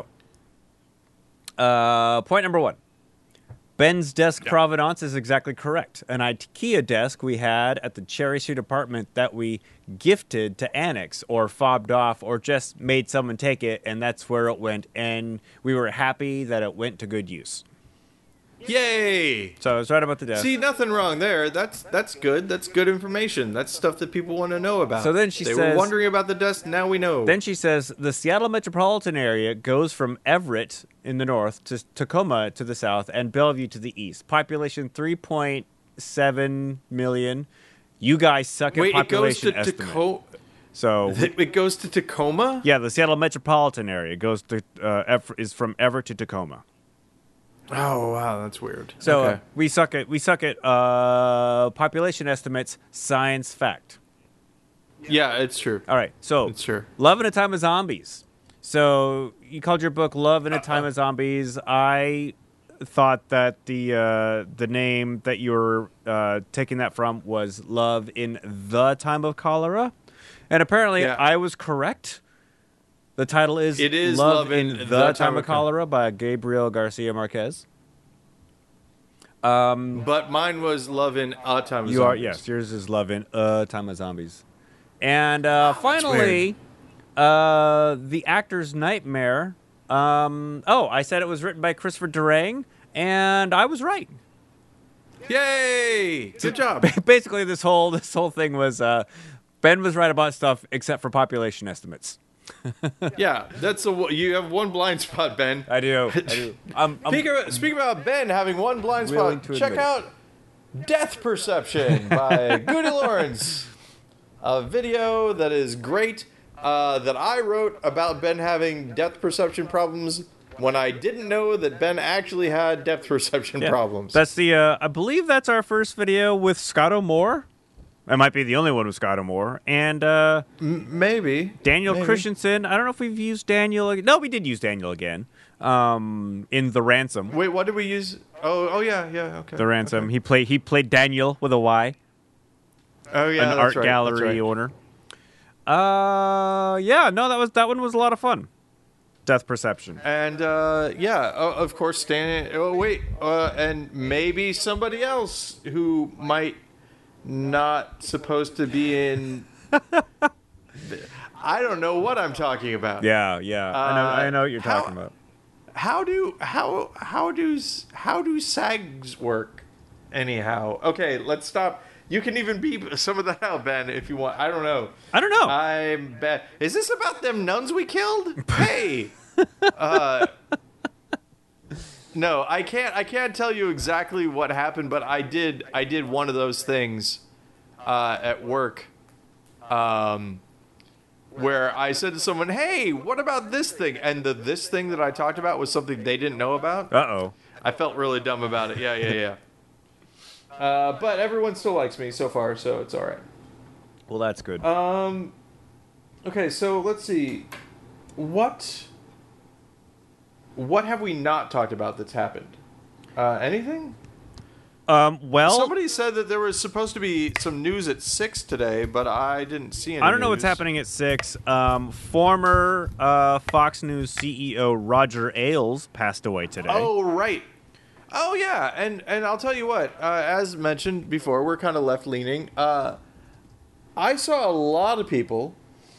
Speaker 2: uh, point number one. Ben's desk provenance is exactly correct. An IKEA desk we had at the Cherry Street apartment that we gifted to Annex or fobbed off or just made someone take it, and that's where it went. And we were happy that it went to good use.
Speaker 1: Yay!
Speaker 2: So I was right about the death.
Speaker 1: See, nothing wrong there. That's that's good. That's good information. That's stuff that people want to know about.
Speaker 2: So then she
Speaker 1: they
Speaker 2: says-
Speaker 1: were wondering about the dust. Now we know.
Speaker 2: Then she says the Seattle metropolitan area goes from Everett in the north to Tacoma to the south and Bellevue to the east. Population three point seven million. You guys suck at
Speaker 1: Wait, it goes
Speaker 2: population
Speaker 1: to
Speaker 2: estimate.
Speaker 1: Tacoma.
Speaker 2: So
Speaker 1: It goes to Tacoma.
Speaker 2: yeah, the Seattle metropolitan area goes to uh, Ever- is from Everett to Tacoma.
Speaker 1: Oh wow, that's weird.
Speaker 2: So
Speaker 1: okay.
Speaker 2: uh, we suck at we suck at uh, population estimates. Science fact.
Speaker 1: yeah, it's true.
Speaker 2: All right, so
Speaker 1: It's true.
Speaker 2: Love in a Time of Zombies. So you called your book "Love in a Time of Zombies." I thought that the uh, the name that you were uh, taking that from was "Love in the Time of Cholera," and apparently
Speaker 1: Yeah.
Speaker 2: I was correct. The title is
Speaker 1: It is
Speaker 2: "Love, in, the, Time, of Cholera" by Gabriel Garcia Marquez. Um,
Speaker 1: But mine was Love in a Time of
Speaker 2: you are
Speaker 1: Zombies.
Speaker 2: yes, yours is "Love in a Time of Zombies," and uh,
Speaker 1: that's
Speaker 2: finally, uh, the actor's nightmare. Um, oh, I said it was written by Christopher Durang, and I was right.
Speaker 1: Yay! Good job.
Speaker 2: Basically, this whole this whole thing was uh, Ben was right about stuff except for population estimates.
Speaker 1: Yeah, that's a you have one blind spot, Ben.
Speaker 2: I do. I do. I'm, I'm,
Speaker 1: Speak, of, speak about Ben having one blind
Speaker 2: willing
Speaker 1: spot.
Speaker 2: to
Speaker 1: Check
Speaker 2: admit it.
Speaker 1: out Death Perception by Goody Lawrence, a video that is great uh, that I wrote about Ben having depth perception problems when I didn't know that Ben actually had depth perception
Speaker 2: yeah.
Speaker 1: problems.
Speaker 2: That's the. Uh, I believe that's our first video with Scott O'More. That might be the only one with Scott O'More and uh,
Speaker 1: M- maybe
Speaker 2: Daniel
Speaker 1: maybe.
Speaker 2: Christensen. I don't know if we've used Daniel. Ag- No, we did use Daniel again um, in the ransom.
Speaker 1: Wait, what did we use? Oh, oh yeah, yeah, okay.
Speaker 2: The ransom.
Speaker 1: Okay.
Speaker 2: He played. He played Daniel with a Y.
Speaker 1: Oh yeah,
Speaker 2: An
Speaker 1: that's
Speaker 2: art
Speaker 1: right,
Speaker 2: gallery
Speaker 1: that's right.
Speaker 2: owner. Uh, yeah. No, that was that one was a lot of fun. Death Perception.
Speaker 1: And uh, yeah, uh, of course, Stan. Oh wait, uh, and maybe somebody else who might not supposed to be in. I don't know what I'm talking about.
Speaker 2: Yeah, yeah. I know. I know what you're
Speaker 1: Uh, how-
Speaker 2: talking about.
Speaker 1: How do how how does how do SAGs work? Anyhow, okay, let's stop. You can even beep some of that out, Ben, if you want. I don't know.
Speaker 2: I don't know.
Speaker 1: I'm bad. Is this about them nuns we killed? Hey. uh, no, I can't. I can't tell you exactly what happened, but I did. I did one of those things uh, at work, um, where I said to someone, "Hey, what about this thing?" And the this thing that I talked about was something they didn't know about.
Speaker 2: Uh oh.
Speaker 1: I felt really dumb about it. Yeah, yeah, yeah. Uh, but everyone still likes me so far, so it's all right.
Speaker 2: Well, that's good.
Speaker 1: Um. Okay, so let's see. What. What have we not talked about that's happened? Uh, anything?
Speaker 2: Um, well,
Speaker 1: Somebody said that there was supposed to be some news at six today, but I didn't see any.
Speaker 2: I don't know what's
Speaker 1: news.
Speaker 2: happening at six. Um, former uh, Fox News C E O Roger Ailes passed away today.
Speaker 1: Oh right. Oh yeah, and and I'll tell you what. Uh, as mentioned before, we're kind of left leaning. Uh, I saw a lot of people.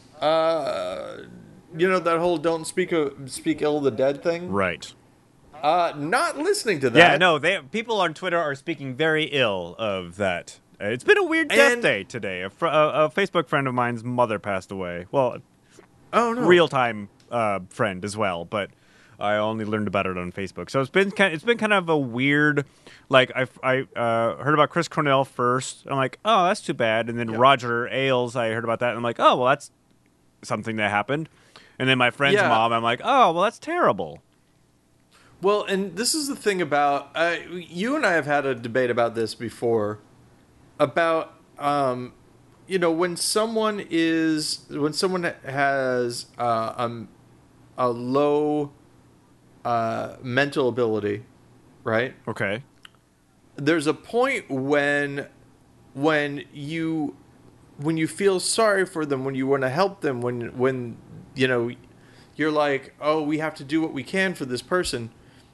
Speaker 1: Uh, you know that whole "don't speak uh, speak ill of the dead" thing.
Speaker 2: Right.
Speaker 1: Uh, not listening to that.
Speaker 2: Yeah, no, they people on Twitter are speaking very ill of that. Uh, It's been a weird death
Speaker 1: And-
Speaker 2: day today. A, fr- a, a Facebook friend of mine's mother passed away. Well,
Speaker 1: Oh no.
Speaker 2: real time uh, friend as well, but I only learned about it on Facebook. So it's been kind it's been kind of a weird. Like I I uh, heard about Chris Cornell first. I'm like, oh, that's too bad. And then
Speaker 1: Yeah.
Speaker 2: Roger Ailes, I heard about that, and I'm like, oh, well, that's something that happened. And then my friend's
Speaker 1: Yeah.
Speaker 2: mom, I'm like, oh, well, that's terrible.
Speaker 1: Well, and this is the thing about uh, you and I have had a debate about this before, about um, you know when someone is when someone has uh, um, a low uh, mental ability, right?
Speaker 2: Okay.
Speaker 1: There's a point when when you when you feel sorry for them, when you want to help them, when when you know you're like, oh, we have to do what we can for this person.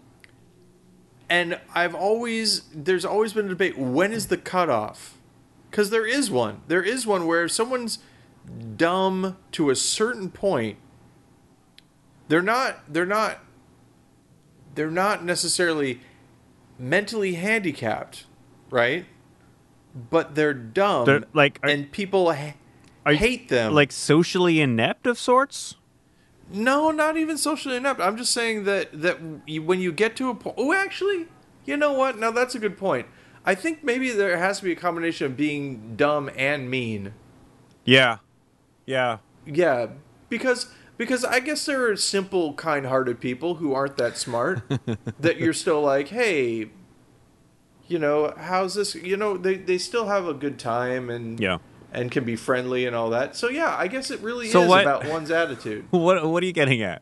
Speaker 1: And I've always, there's always been a debate, when is the cutoff? Because there is one. There is one where if someone's dumb to a certain point, they're not, they're not, they're not necessarily mentally handicapped, right? But they're dumb,
Speaker 2: They're, like, are,
Speaker 1: and people ha-
Speaker 2: are you-
Speaker 1: hate them.
Speaker 2: like socially inept of sorts.
Speaker 1: No, not even socially inept. I'm just saying that that you, when you get to a point. Oh, actually, you know what? Now that's a good point. I think maybe there has to be a combination of being dumb and mean.
Speaker 2: Yeah, yeah.
Speaker 1: Yeah, because because I guess there are simple, kind-hearted people who aren't that smart that you're still like, hey, you know, how's this? You know, they they still have a good time and
Speaker 2: Yeah.
Speaker 1: and can be friendly and all that. So yeah, I guess it really
Speaker 2: So
Speaker 1: is
Speaker 2: what-
Speaker 1: about one's attitude.
Speaker 2: What What are you getting at?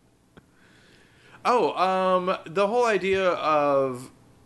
Speaker 1: Oh, um, the whole idea of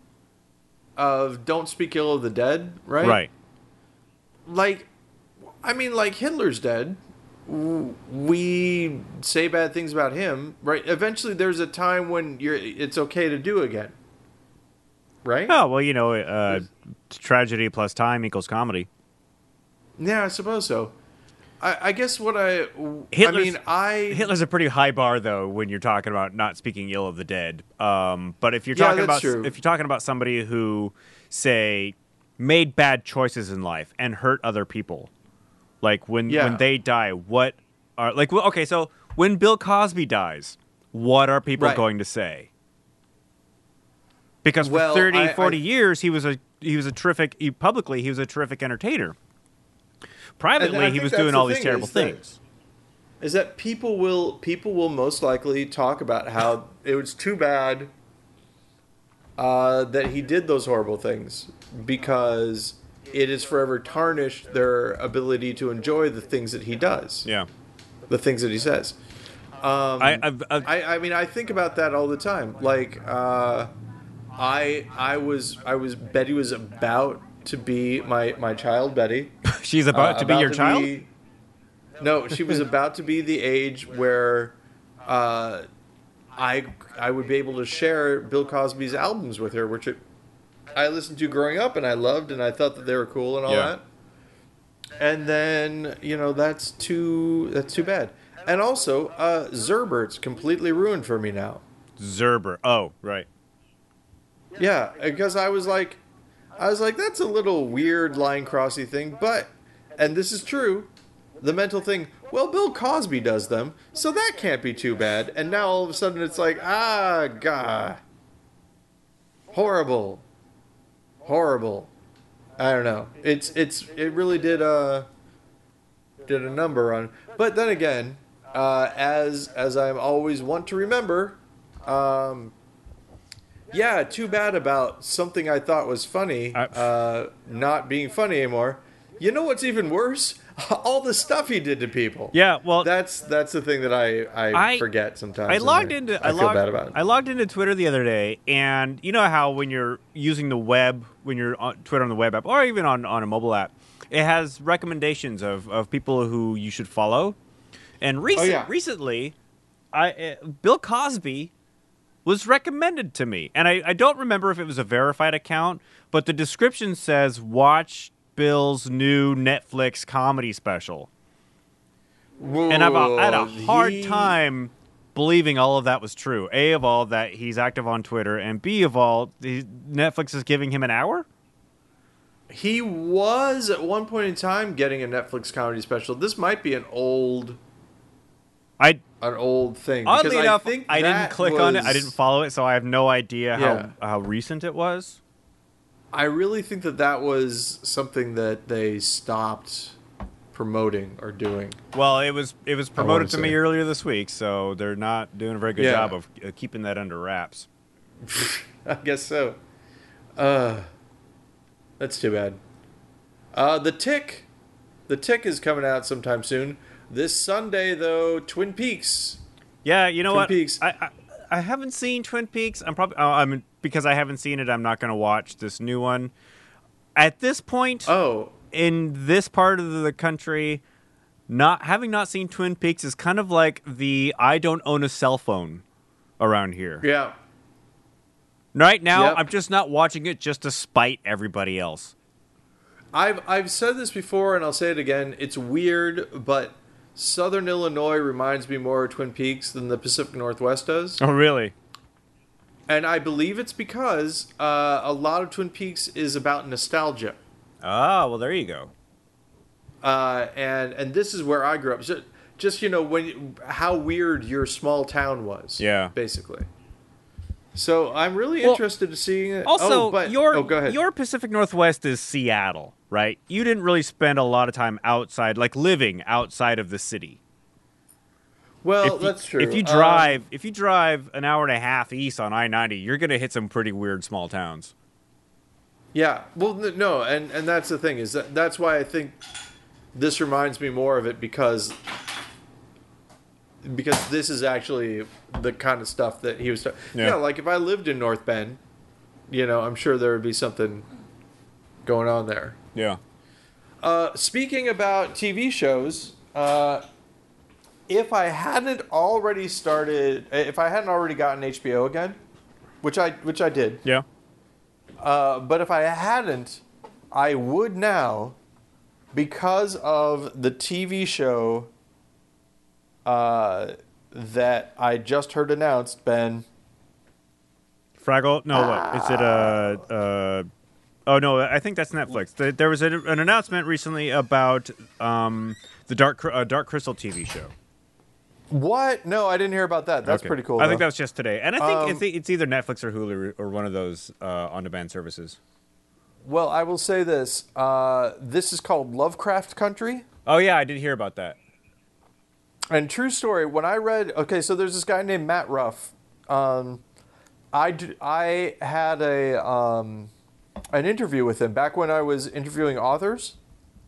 Speaker 1: of don't speak ill of the dead, right?
Speaker 2: Right.
Speaker 1: Like, I mean, like Hitler's dead. W- We say bad things about him, right? Eventually, there's a time when you're it's okay to do again, right?
Speaker 2: Oh well, you know, uh, tragedy plus time equals comedy.
Speaker 1: Yeah, I suppose so. I, I guess what I I
Speaker 2: Hitler's-
Speaker 1: mean, I
Speaker 2: Hitler's a pretty high bar, though, when you're talking about not speaking ill of the dead. Um, but if you're
Speaker 1: Yeah,
Speaker 2: talking
Speaker 1: that's
Speaker 2: about
Speaker 1: true.
Speaker 2: if you're talking about somebody who, say, made bad choices in life and hurt other people, like when
Speaker 1: Yeah.
Speaker 2: when they die, what are like? Well, okay, so when Bill Cosby dies, what are people
Speaker 1: Right.
Speaker 2: going to say? Because for
Speaker 1: Well,
Speaker 2: thirty,
Speaker 1: I-
Speaker 2: forty
Speaker 1: I-
Speaker 2: years he was a he was a terrific he, publicly he was a terrific entertainer. Privately,
Speaker 1: And I
Speaker 2: he
Speaker 1: think
Speaker 2: was
Speaker 1: that's
Speaker 2: doing
Speaker 1: the
Speaker 2: all these
Speaker 1: thing,
Speaker 2: terrible
Speaker 1: is that-
Speaker 2: things.
Speaker 1: is that people will people will most likely talk about how it was too bad uh, that he did those horrible things because it has forever tarnished their ability to enjoy the things that he does,
Speaker 2: Yeah,
Speaker 1: the things that he says. Um,
Speaker 2: I, I've, I've,
Speaker 1: I, I mean, I think about that all the time. Like, uh, I I was I was Betty was about to be my my child Betty.
Speaker 2: she's about
Speaker 1: Uh,
Speaker 2: to be your child.
Speaker 1: be- no, she was about to be the age where uh, I I would be able to share Bill Cosby's albums with her, which it, I listened to growing up and I loved and I thought that they were cool and all
Speaker 2: Yeah.
Speaker 1: that. And then you know that's too that's too bad. And also, uh, Zerbert's completely ruined for me now.
Speaker 2: Zerber. Oh, right.
Speaker 1: Yeah, because I was like, I was like, that's a little weird line crossy thing, but, and this is true, the mental thing. Well, Bill Cosby does them, so that can't be too bad. And now all of a sudden it's like, ah, God, horrible, horrible. I don't know. It's it's it really did uh did a number on. But then again, uh, as as I'm always want to remember, um. Yeah, too bad about something I thought was funny,
Speaker 2: I-
Speaker 1: uh, not being funny anymore. You know what's even worse? All the stuff he did to people.
Speaker 2: Yeah, well,
Speaker 1: That's that's the thing that I, I,
Speaker 2: I-
Speaker 1: forget sometimes.
Speaker 2: I
Speaker 1: and
Speaker 2: logged into
Speaker 1: I,
Speaker 2: I,
Speaker 1: feel
Speaker 2: logged,
Speaker 1: bad about it.
Speaker 2: I logged into Twitter the other day, and you know how when you're using the web, when you're on Twitter on the web app, or even on, on a mobile app, it has recommendations of, of people who you should follow. And recent,
Speaker 1: Oh, yeah.
Speaker 2: recently, I uh, Bill Cosby was recommended to me, and I, I don't remember if it was a verified account, but the description says watch Bill's new Netflix comedy special. And I've I had a
Speaker 1: Whoa,
Speaker 2: hard
Speaker 1: he-
Speaker 2: time believing all of that was true. A, of all, that he's active on Twitter, and B, of all, he, Netflix is giving him an hour?
Speaker 1: He was at one point in time getting a Netflix comedy special. This might be an old
Speaker 2: I
Speaker 1: an old thing.
Speaker 2: Oddly
Speaker 1: because
Speaker 2: enough,
Speaker 1: I, think
Speaker 2: I didn't
Speaker 1: that
Speaker 2: click on it. I
Speaker 1: was-
Speaker 2: didn't follow it, so I have no idea
Speaker 1: Yeah.
Speaker 2: how, how recent it was.
Speaker 1: I really think that that was something that they stopped promoting or doing.
Speaker 2: Well, it was it was
Speaker 1: wanna
Speaker 2: promoted to me
Speaker 1: say.
Speaker 2: earlier this week, so they're not doing a very good
Speaker 1: Yeah.
Speaker 2: job of uh, keeping that under wraps.
Speaker 1: I guess so. Uh, that's too bad. Uh, the Tick. The Tick is coming out sometime soon. This Sunday, though, Twin Peaks.
Speaker 2: Yeah, you know
Speaker 1: Twin
Speaker 2: what?
Speaker 1: Peaks.
Speaker 2: I, I I haven't seen Twin Peaks. I'm probably uh, I'm because I haven't seen it. I'm not going to watch this new one. At this point,
Speaker 1: Oh,
Speaker 2: in this part of the country, not having not seen Twin Peaks is kind of like the I don't own a cell phone around here.
Speaker 1: yeah.
Speaker 2: Right now,
Speaker 1: Yep.
Speaker 2: I'm just not watching it just to spite everybody else.
Speaker 1: I've I've said this before, and I'll say it again. It's weird, but Southern Illinois reminds me more of Twin Peaks than the Pacific Northwest does.
Speaker 2: Oh, really?
Speaker 1: And I believe it's because uh, a lot of Twin Peaks is about nostalgia.
Speaker 2: Ah, well, there you go.
Speaker 1: Uh, and and this is where I grew up. So, just you know when how weird your small town was.
Speaker 2: Yeah.
Speaker 1: Basically. So I'm really
Speaker 2: Well,
Speaker 1: interested to seeing it.
Speaker 2: Also,
Speaker 1: oh, but
Speaker 2: your
Speaker 1: oh, go ahead.
Speaker 2: your Pacific Northwest is Seattle, right? You didn't really spend a lot of time outside, like living outside of the city.
Speaker 1: Well,
Speaker 2: If you,
Speaker 1: that's true.
Speaker 2: If you drive, um, if you drive an hour and a half east on I ninety, you're gonna hit some pretty weird small towns.
Speaker 1: Yeah. Well, no, and and that's the thing is that that's why I think this reminds me more of it because because this is actually the kind of stuff that he was. Ta-
Speaker 2: Yeah.
Speaker 1: yeah. Like if I lived in North Bend, you know, I'm sure there would be something going on there.
Speaker 2: Yeah.
Speaker 1: Uh, speaking about T V shows, uh, if I hadn't already started, if I hadn't already gotten H B O again, which I which I did,
Speaker 2: Yeah.
Speaker 1: uh, but if I hadn't, I would now, because of the T V show uh, that I just heard announced, Ben.
Speaker 2: Fraggle? No, what is it? Uh, uh, oh no, I think that's Netflix. There there was a, an announcement recently about um, the Dark Cr- uh, Dark Crystal T V show.
Speaker 1: What? No, I didn't hear about that. That's
Speaker 2: Okay.
Speaker 1: pretty cool.
Speaker 2: I think
Speaker 1: though.
Speaker 2: that was just today, and I think
Speaker 1: Um,
Speaker 2: it's it's either Netflix or Hulu or one of those uh, on-demand services.
Speaker 1: Well, I will say this. Uh, this is called Lovecraft Country.
Speaker 2: Oh yeah, I did hear about that.
Speaker 1: And true story, when I read, okay, so there's this guy named Matt Ruff. Um, I, d- I had a um, an interview with him back when I was interviewing authors.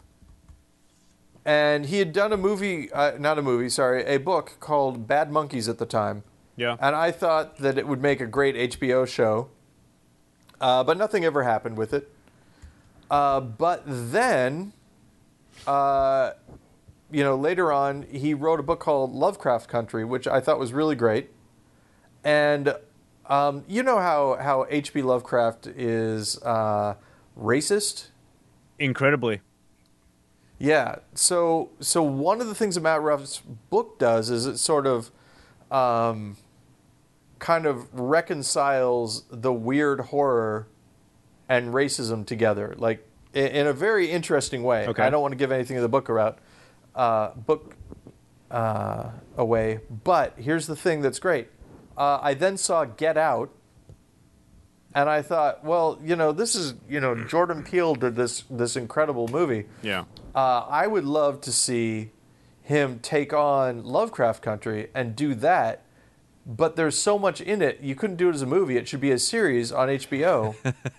Speaker 1: And he had done a movie, uh, not a movie, sorry, a book called Bad Monkeys at the time.
Speaker 2: Yeah.
Speaker 1: And I thought that it would make a great H B O show. Uh, but nothing ever happened with it. Uh, but then, uh, you know, later on, he wrote a book called Lovecraft Country, which I thought was really great. And um, you know how, how H P Lovecraft is uh, racist?
Speaker 2: Incredibly.
Speaker 1: Yeah. So so one of the things that Matt Ruff's book does is it sort of um, kind of reconciles the weird horror and racism together, like in, in a very interesting way.
Speaker 2: Okay.
Speaker 1: I don't want to give anything of the book about uh, book uh, away, but here's the thing that's great. Uh, I then saw Get Out, and I thought, well, you know, this is, you know, Jordan Peele did this this incredible movie.
Speaker 2: Yeah.
Speaker 1: Uh, I would love to see him take on Lovecraft Country and do that, but there's so much in it. You couldn't do it as a movie. It should be a series on H B O.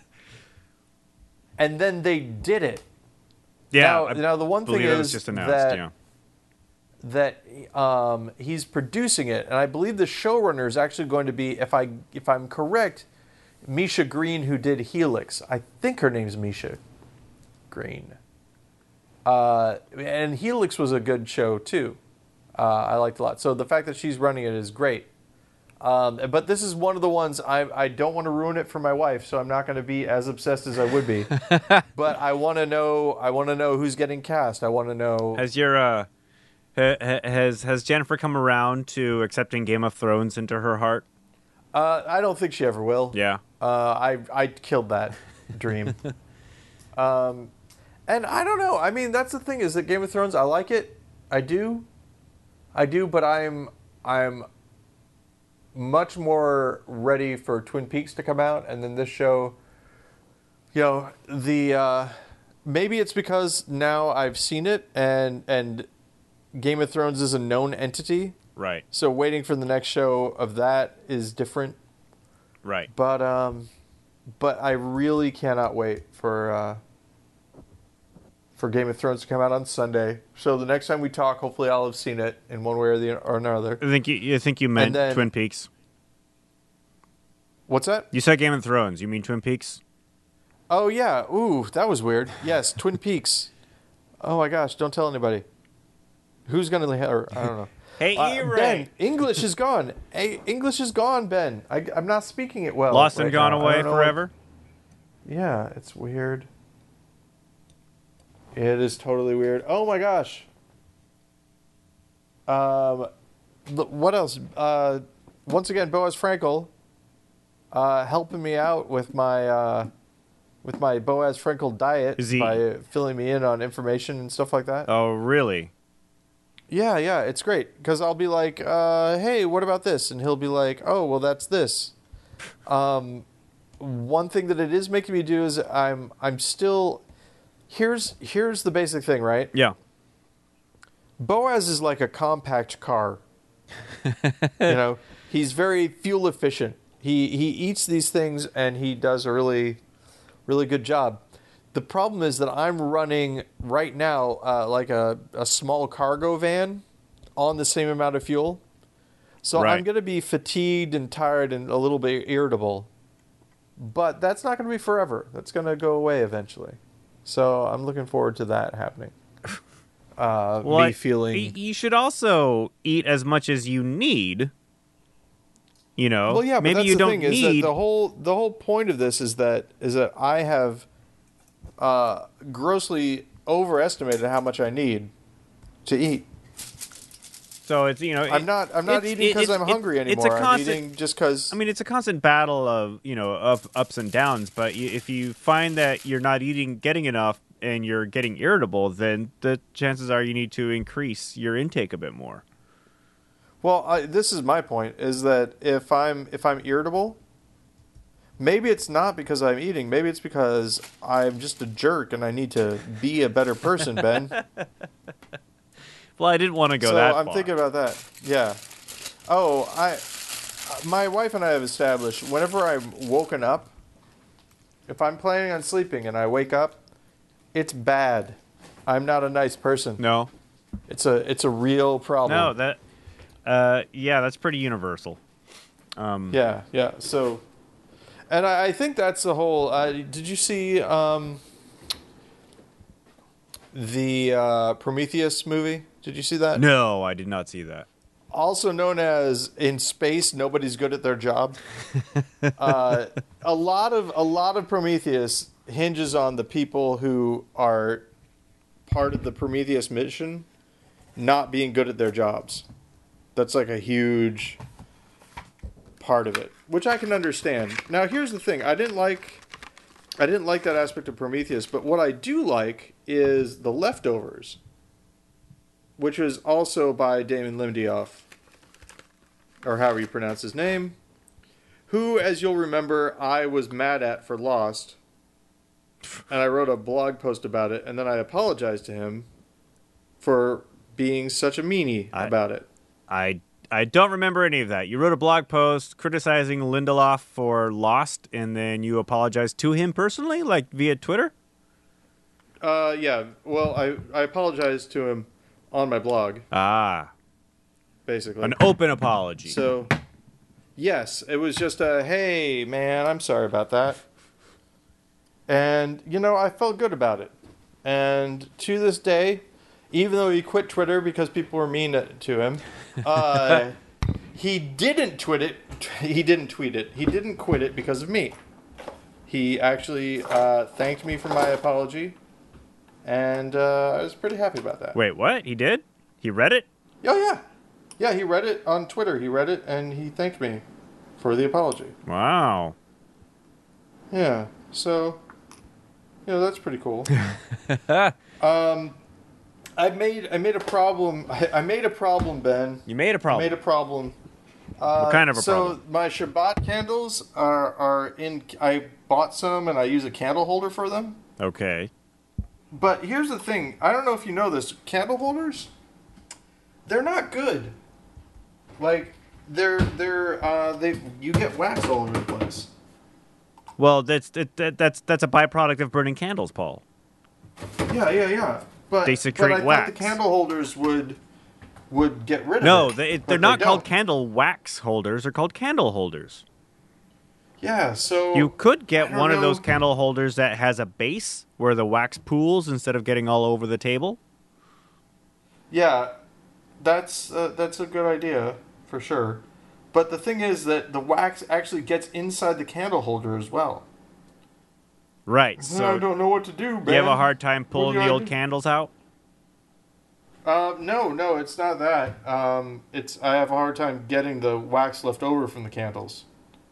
Speaker 1: And then they did it.
Speaker 2: Yeah.
Speaker 1: Now,
Speaker 2: I
Speaker 1: now the one thing
Speaker 2: believe it was
Speaker 1: is
Speaker 2: just announced.
Speaker 1: that
Speaker 2: Yeah.
Speaker 1: that um, he's producing it, and I believe the showrunner is actually going to be, if I if I'm correct, Misha Green, who did Helix. I think her name's Misha Green. Uh, and Helix was a good show too. Uh, I liked a lot. So the fact that she's running it is great. Um, but this is one of the ones I, I don't want to ruin it for my wife, so I'm not going to be as obsessed as I would be. But I want to know. I want to know who's getting cast. I want to know.
Speaker 2: Has your uh, ha- ha- has has Jennifer come around to accepting Game of Thrones into her heart?
Speaker 1: Uh, I don't think she ever will.
Speaker 2: Yeah.
Speaker 1: Uh, I I killed that dream. um, and I don't know. I mean, that's the thing is that Game of Thrones. I like it. I do. I do. But I'm I'm much more ready for Twin Peaks to come out, and then this show. You know, the uh, maybe it's because now I've seen it, and and Game of Thrones is a known entity.
Speaker 2: Right.
Speaker 1: So waiting for the next show of that is different.
Speaker 2: Right.
Speaker 1: But um, but I really cannot wait for uh, for Game of Thrones to come out on Sunday. So the next time we talk, hopefully I'll have seen it in one way or the or another.
Speaker 2: I think you, you think you meant
Speaker 1: then-
Speaker 2: Twin Peaks.
Speaker 1: What's that?
Speaker 2: You said Game of Thrones. You mean Twin Peaks?
Speaker 1: Oh yeah. Ooh, that was weird. Yes, Twin Peaks. Oh my gosh! Don't tell anybody. Who's gonna? Or, I don't know.
Speaker 2: Hey,
Speaker 1: Uh,
Speaker 2: E-Ray.
Speaker 1: Ben, English is gone. Hey, English is gone, Ben. I, I'm not speaking it well.
Speaker 2: Lost and
Speaker 1: right
Speaker 2: gone
Speaker 1: now. I
Speaker 2: away
Speaker 1: don't know what-
Speaker 2: forever?
Speaker 1: Yeah, it's weird. It is totally weird. Oh my gosh. Um, l- what else? Uh, once again, Boaz Frankel uh, helping me out with my uh, with my Boaz Frankel diet
Speaker 2: Is he-
Speaker 1: by filling me in on information and stuff like that.
Speaker 2: Oh, really?
Speaker 1: Yeah, yeah, it's great because I'll be like, uh, "Hey, what about this?" And he'll be like, "Oh, well, that's this." Um, one thing that it is making me do is I'm I'm still here's here's the basic thing, right?
Speaker 2: Yeah.
Speaker 1: Boaz is like a compact car. You know, he's very fuel efficient. He he eats these things and he does a really really good job. The problem is that I'm running right now uh, like a, a small cargo van on the same amount of fuel. So
Speaker 2: Right.
Speaker 1: I'm going to be fatigued and tired and a little bit irritable. But that's not going to be forever. That's going to go away eventually. So I'm looking forward to that happening. Uh,
Speaker 2: Well,
Speaker 1: me
Speaker 2: I-
Speaker 1: feeling...
Speaker 2: y- you should also eat as much as you need. You know,
Speaker 1: Well, yeah, but
Speaker 2: maybe
Speaker 1: that's
Speaker 2: you
Speaker 1: the
Speaker 2: don't
Speaker 1: thing is
Speaker 2: need.
Speaker 1: that the whole the whole point of this is that is that I have uh, grossly overestimated how much I need to eat.
Speaker 2: So it's you know,
Speaker 1: I'm
Speaker 2: it-
Speaker 1: not I'm not
Speaker 2: it's-
Speaker 1: eating
Speaker 2: it-
Speaker 1: because
Speaker 2: it's-
Speaker 1: I'm
Speaker 2: it-
Speaker 1: hungry
Speaker 2: it's a
Speaker 1: anymore. I'm
Speaker 2: constant-
Speaker 1: eating just because.
Speaker 2: I mean, it's a constant battle of you know of ups and downs. But y- if you find that you're not eating, getting enough, and you're getting irritable, then the chances are you need to increase your intake a bit more.
Speaker 1: Well, I, this is my point: is that if I'm if I'm irritable, maybe it's not because I'm eating. Maybe it's because I'm just a jerk and I need to be a better person, Ben.
Speaker 2: Well, I didn't want to go
Speaker 1: so
Speaker 2: that
Speaker 1: I'm
Speaker 2: far.
Speaker 1: thinking about that. Yeah. Oh, I, my wife and I have established whenever I'm woken up, if I'm planning on sleeping and I wake up, it's bad. I'm not a nice person.
Speaker 2: No,
Speaker 1: It's a it's a real problem.
Speaker 2: no, that, uh, yeah, that's pretty universal. Um,
Speaker 1: Yeah, yeah. So, and I, I think that's the whole. Uh, did you see um, the uh, Prometheus movie? Did you see that?
Speaker 2: No, I did not see that.
Speaker 1: Also known as "In Space, Nobody's Good at Their Job." uh, a lot of a lot of Prometheus hinges on the people who are part of the Prometheus mission not being good at their jobs. That's like a huge part of it, which I can understand. Now, here's the thing: I didn't like, I didn't like that aspect of Prometheus, but what I do like is The Leftovers, which was also by Damon Lindelof, or however you pronounce his name, who, as you'll remember, I was mad at for Lost, and I wrote a blog post about it, and then I apologized to him for being such a meanie
Speaker 2: I-
Speaker 1: about it.
Speaker 2: I I don't remember any of that. You wrote a blog post criticizing Lindelof for Lost, and then you apologized to him personally, like via Twitter?
Speaker 1: Uh, yeah. Well, I I apologized to him on my blog,
Speaker 2: Ah,
Speaker 1: basically.
Speaker 2: an open apology.
Speaker 1: So, yes, it was just a, hey, man, I'm sorry about that. And, you know, I felt good about it. And to this day, even though he quit Twitter because people were mean to- to him, uh, he didn't tweet it. He didn't tweet it. He didn't quit it because of me. He actually uh, thanked me for my apology. And uh, I was pretty happy about that.
Speaker 2: Wait, what? He did? He read it?
Speaker 1: Oh, yeah. Yeah, he read it on Twitter. He read it and he thanked me for the apology.
Speaker 2: Wow.
Speaker 1: Yeah. So, you know, that's pretty cool. um, I made I made a problem. I, I made a problem, Ben.
Speaker 2: You made a
Speaker 1: I
Speaker 2: problem.
Speaker 1: made a problem. Uh,
Speaker 2: What kind of a
Speaker 1: so
Speaker 2: problem?
Speaker 1: my Shabbat candles are are in. I bought some and I use a candle holder for them.
Speaker 2: Okay.
Speaker 1: But here's the thing. I don't know if you know this. Candle holders, they're not good. Like they're they're uh they you get wax all over the place.
Speaker 2: Well, that's that, that, that's that's a byproduct of burning candles, Paul.
Speaker 1: Yeah, yeah, yeah. But
Speaker 2: They
Speaker 1: but
Speaker 2: secrete
Speaker 1: I thought
Speaker 2: wax.
Speaker 1: the candle holders would would get rid of
Speaker 2: No,
Speaker 1: it.
Speaker 2: they,
Speaker 1: but
Speaker 2: they're not
Speaker 1: they
Speaker 2: called
Speaker 1: don't.
Speaker 2: candle wax holders. They're called candle holders.
Speaker 1: Yeah, so
Speaker 2: You could
Speaker 1: I
Speaker 2: get
Speaker 1: don't
Speaker 2: one of those
Speaker 1: know.
Speaker 2: candle holders that has a base where the wax pools instead of getting all over the table.
Speaker 1: Yeah, that's uh, that's a good idea for sure. But the thing is that the wax actually gets inside the candle holder as well.
Speaker 2: Right.
Speaker 1: I
Speaker 2: So
Speaker 1: don't know what to do, man.
Speaker 2: you have a hard time
Speaker 1: What
Speaker 2: pulling
Speaker 1: do
Speaker 2: the
Speaker 1: I
Speaker 2: old
Speaker 1: do?
Speaker 2: candles out?
Speaker 1: Uh, no, no, it's not that. Um, it's I have a hard time getting the wax left over from the candles.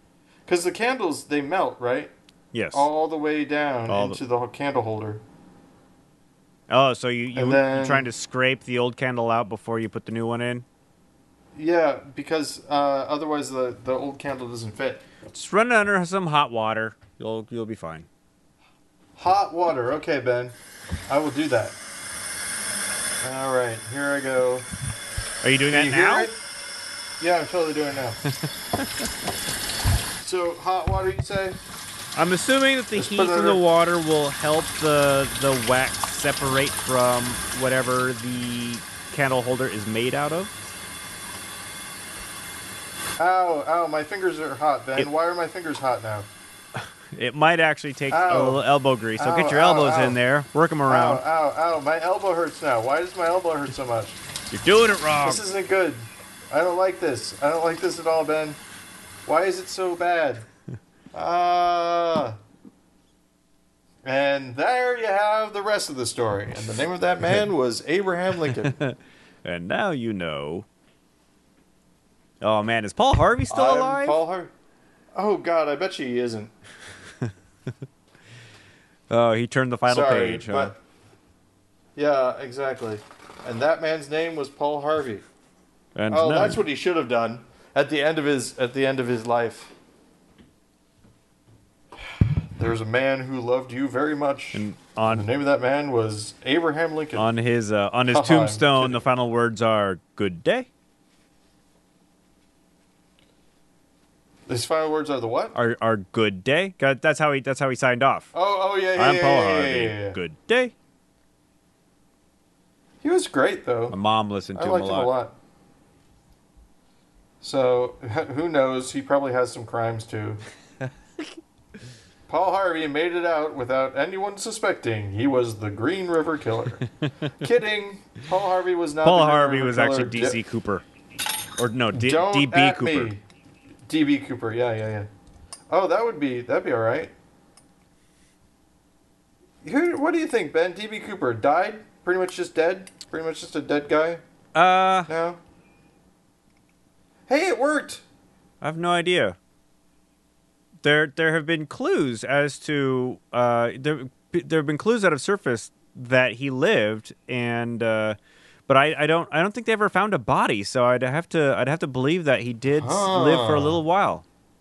Speaker 1: Because the candles, they melt, right?
Speaker 2: Yes.
Speaker 1: All the way down
Speaker 2: All
Speaker 1: into the... the candle holder.
Speaker 2: Oh, so you, you,
Speaker 1: And then-
Speaker 2: you're trying to scrape the old candle out before you put the new one in?
Speaker 1: Yeah, because uh, otherwise the, the old candle doesn't fit.
Speaker 2: Just run it under some hot water. You'll you'll be fine.
Speaker 1: Hot water. Okay, Ben. I will do that. All right, here I go.
Speaker 2: Are you doing
Speaker 1: Can
Speaker 2: that
Speaker 1: you
Speaker 2: now?
Speaker 1: hear it? Yeah, I'm totally doing it now. So, hot water, you say?
Speaker 2: I'm assuming that the
Speaker 1: Just
Speaker 2: heat
Speaker 1: put it
Speaker 2: from the
Speaker 1: under-
Speaker 2: water will help the the wax separate from whatever the candle holder is made out of.
Speaker 1: Ow, ow, my fingers are hot, Ben.
Speaker 2: It-
Speaker 1: Why are my fingers hot now?
Speaker 2: It might actually take a
Speaker 1: Ow.
Speaker 2: little elbow grease, so
Speaker 1: Ow,
Speaker 2: get your
Speaker 1: ow,
Speaker 2: elbows
Speaker 1: ow.
Speaker 2: in there, work them
Speaker 1: Ow,
Speaker 2: around.
Speaker 1: ow, ow, my elbow hurts now. Why does my elbow hurt so much?
Speaker 2: You're doing it wrong.
Speaker 1: This isn't good. I don't like this. I don't like this at all, Ben. Why is it so bad? Ah. And there you have the rest of the story. And the name of that man was Abraham Lincoln.
Speaker 2: And now you know. Oh man, is Paul Harvey still
Speaker 1: I'm
Speaker 2: alive?
Speaker 1: Paul Har- oh God, I bet you he isn't.
Speaker 2: Oh, he turned the final
Speaker 1: Sorry,
Speaker 2: page, huh?
Speaker 1: but yeah, exactly. And that man's name was Paul Harvey.
Speaker 2: And
Speaker 1: Oh,
Speaker 2: no.
Speaker 1: that's what he should have done at the end of his at the end of his life. There's a man who loved you very much.
Speaker 2: And
Speaker 1: the
Speaker 2: on
Speaker 1: name of that man was Abraham Lincoln.
Speaker 2: on his uh, on his
Speaker 1: I'm
Speaker 2: tombstone,
Speaker 1: kidding.
Speaker 2: the final words are "Good day."
Speaker 1: His final words are the what?
Speaker 2: Are are "Good day"? 'Cause that's how he that's how he signed off.
Speaker 1: Oh, oh yeah, yeah,
Speaker 2: I'm
Speaker 1: yeah,
Speaker 2: Paul
Speaker 1: yeah,
Speaker 2: Harvey.
Speaker 1: yeah, yeah, yeah.
Speaker 2: Good day.
Speaker 1: He was great though.
Speaker 2: My mom listened to
Speaker 1: I
Speaker 2: him
Speaker 1: liked
Speaker 2: a
Speaker 1: him
Speaker 2: lot.
Speaker 1: a lot. So who knows? He probably has some crimes too. Paul Harvey made it out without anyone suspecting he was the Green River Killer. Kidding. Paul Harvey was not.
Speaker 2: Paul
Speaker 1: the Green
Speaker 2: Harvey
Speaker 1: River
Speaker 2: was
Speaker 1: Killer.
Speaker 2: actually D C
Speaker 1: Di-
Speaker 2: Cooper, or no, D-
Speaker 1: Don't
Speaker 2: DB
Speaker 1: at
Speaker 2: Cooper.
Speaker 1: me. D B Cooper. Yeah, yeah, yeah. Oh, that would be that'd be all right. Who? What do you think, Ben? D B Cooper died? Pretty much just dead? Pretty much just a dead guy?
Speaker 2: Uh,
Speaker 1: No. Hey, it worked.
Speaker 2: I have no idea. There, there have been clues as to uh, there. There have been clues that have surfaced that he lived, and uh, but I, I don't, I don't think they ever found a body. So I'd have to, I'd have to believe that he did s
Speaker 1: Huh.
Speaker 2: live for a little while.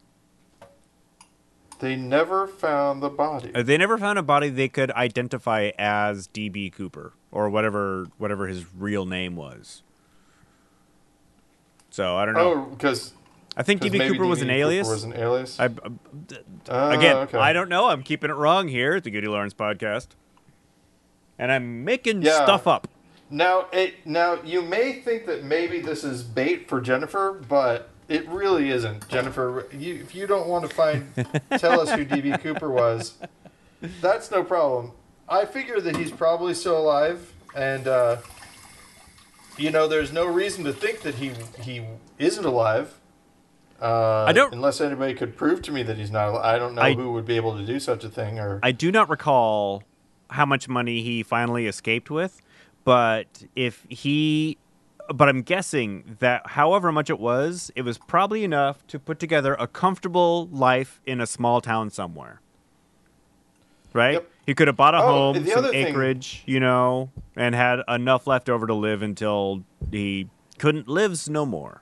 Speaker 1: They never found the body.
Speaker 2: Uh, They never found a body they could identify as D B Cooper or whatever, whatever his real name was. So I don't know.
Speaker 1: Oh, because
Speaker 2: I think D B Cooper was an alias.
Speaker 1: Was an alias.
Speaker 2: I, uh,
Speaker 1: Ah,
Speaker 2: Again,
Speaker 1: okay.
Speaker 2: I don't know. I'm keeping it wrong here at the Goody Lawrence podcast, and I'm making
Speaker 1: Yeah.
Speaker 2: stuff up.
Speaker 1: Now, it now you may think that maybe this is bait for Jennifer, but it really isn't. Jennifer, you, if you don't want to find, tell us who D B Cooper was. That's no problem. I figure that he's probably still alive, and uh, you know, there's no reason to think that he he isn't alive. Uh,
Speaker 2: I don't-
Speaker 1: unless anybody could prove to me that he's not. al- I don't know
Speaker 2: I-
Speaker 1: who would be able to do such a thing. Or
Speaker 2: I do not recall how much money he finally escaped with, but if he, but I'm guessing that however much it was, it was probably enough to put together a comfortable life in a small town somewhere. Right?
Speaker 1: Yep.
Speaker 2: He could have bought a
Speaker 1: Oh,
Speaker 2: home,
Speaker 1: the
Speaker 2: some
Speaker 1: other thing-
Speaker 2: acreage, you know, and had enough left over to live until he couldn't live no more.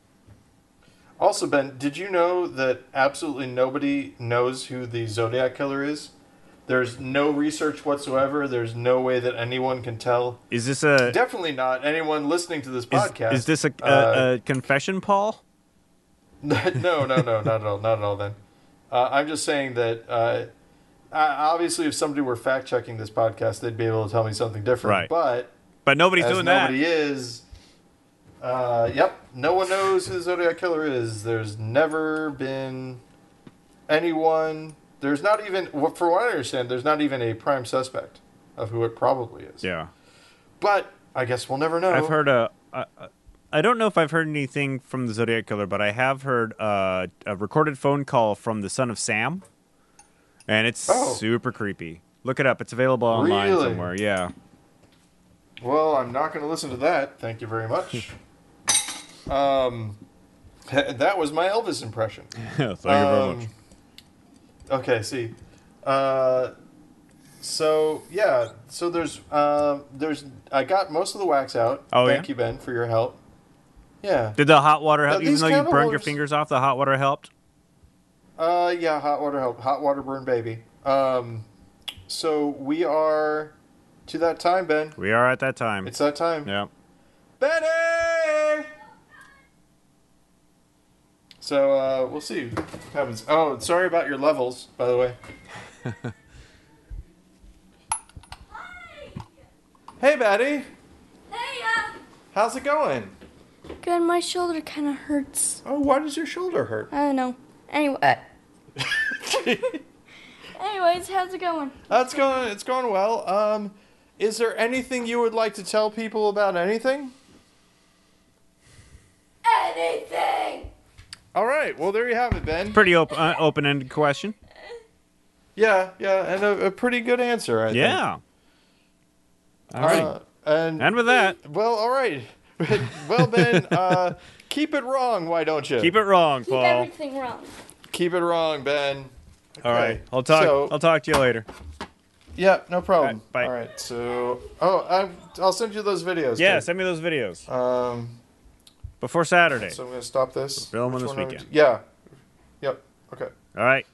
Speaker 1: Also, Ben, did you know that absolutely nobody knows who the Zodiac Killer is? There's no research whatsoever. There's no way that anyone can tell.
Speaker 2: Is this a
Speaker 1: Definitely not anyone listening to this
Speaker 2: is,
Speaker 1: podcast.
Speaker 2: is this a, a,
Speaker 1: Uh,
Speaker 2: a confession, Paul?
Speaker 1: no, no, no, not at all. Not at all, Ben. Uh, I'm just saying that uh, I- obviously if somebody were fact-checking this podcast, they'd be able to tell me something different.
Speaker 2: Right.
Speaker 1: But
Speaker 2: But nobody's
Speaker 1: as
Speaker 2: doing that.
Speaker 1: nobody is... Uh, yep, no one knows who the Zodiac Killer is. There's never been anyone... There's not even... For what I understand, there's not even a prime suspect of who it probably is.
Speaker 2: Yeah.
Speaker 1: But I guess we'll never know.
Speaker 2: I've heard a. I I don't know if I've heard anything from the Zodiac Killer, but I have heard uh, a recorded phone call from the son of Sam, and it's
Speaker 1: Oh.
Speaker 2: super creepy. Look it up; it's available online
Speaker 1: Really?
Speaker 2: somewhere. Yeah.
Speaker 1: Well, I'm not going to listen to that. Thank you very much. um, that was my Elvis impression.
Speaker 2: Thank you very
Speaker 1: Um,
Speaker 2: much.
Speaker 1: Okay, see. Uh, so yeah, so there's uh, there's I got most of the wax out.
Speaker 2: Oh,
Speaker 1: Thank
Speaker 2: yeah?
Speaker 1: you, Ben, for your help. Yeah.
Speaker 2: Did the hot water help?
Speaker 1: Now,
Speaker 2: Even
Speaker 1: these
Speaker 2: though you
Speaker 1: candle
Speaker 2: burned your
Speaker 1: holders-
Speaker 2: fingers off, the hot water helped?
Speaker 1: Uh, yeah, hot water help. Hot water burn, baby. Um, so we are to that time, Ben.
Speaker 2: We are at that time.
Speaker 1: It's that time.
Speaker 2: Yeah.
Speaker 1: Benny! So, uh, we'll see what happens. Oh, sorry about your levels, by the way. Hey, Betty.
Speaker 3: Hey, uh,
Speaker 1: How's it going?
Speaker 3: good. My shoulder kind of hurts.
Speaker 1: Oh, why does your shoulder hurt?
Speaker 3: I don't know. Anyway, anyways, how's it going?
Speaker 1: That's going. It's going well. Um, is there anything you would like to tell people about anything?
Speaker 3: Anything.
Speaker 1: All right. Well, there you have it, Ben.
Speaker 2: Pretty op- uh, open-ended question.
Speaker 1: Yeah, yeah, and a, a pretty good answer, I think.
Speaker 2: Yeah. All right.
Speaker 1: Uh, and
Speaker 2: And with that,
Speaker 1: well, all right. Well, Ben, uh, keep it wrong. Why don't you?
Speaker 2: keep it wrong,
Speaker 3: Keep
Speaker 2: Paul.
Speaker 3: everything wrong.
Speaker 1: Keep it wrong, Ben.
Speaker 2: All
Speaker 1: Okay.
Speaker 2: right. I'll talk.
Speaker 1: So-
Speaker 2: I'll talk to you later.
Speaker 1: Yeah, no problem.
Speaker 2: All right, bye.
Speaker 1: All right. So, oh, I, I'll send you those videos.
Speaker 2: Yeah,
Speaker 1: too.
Speaker 2: send me those videos
Speaker 1: Um.
Speaker 2: before Saturday.
Speaker 1: So I'm gonna stop this.
Speaker 2: Filming
Speaker 1: Which
Speaker 2: this
Speaker 1: one are we
Speaker 2: weekend.
Speaker 1: do- Yeah. Yep. Okay.
Speaker 2: All right.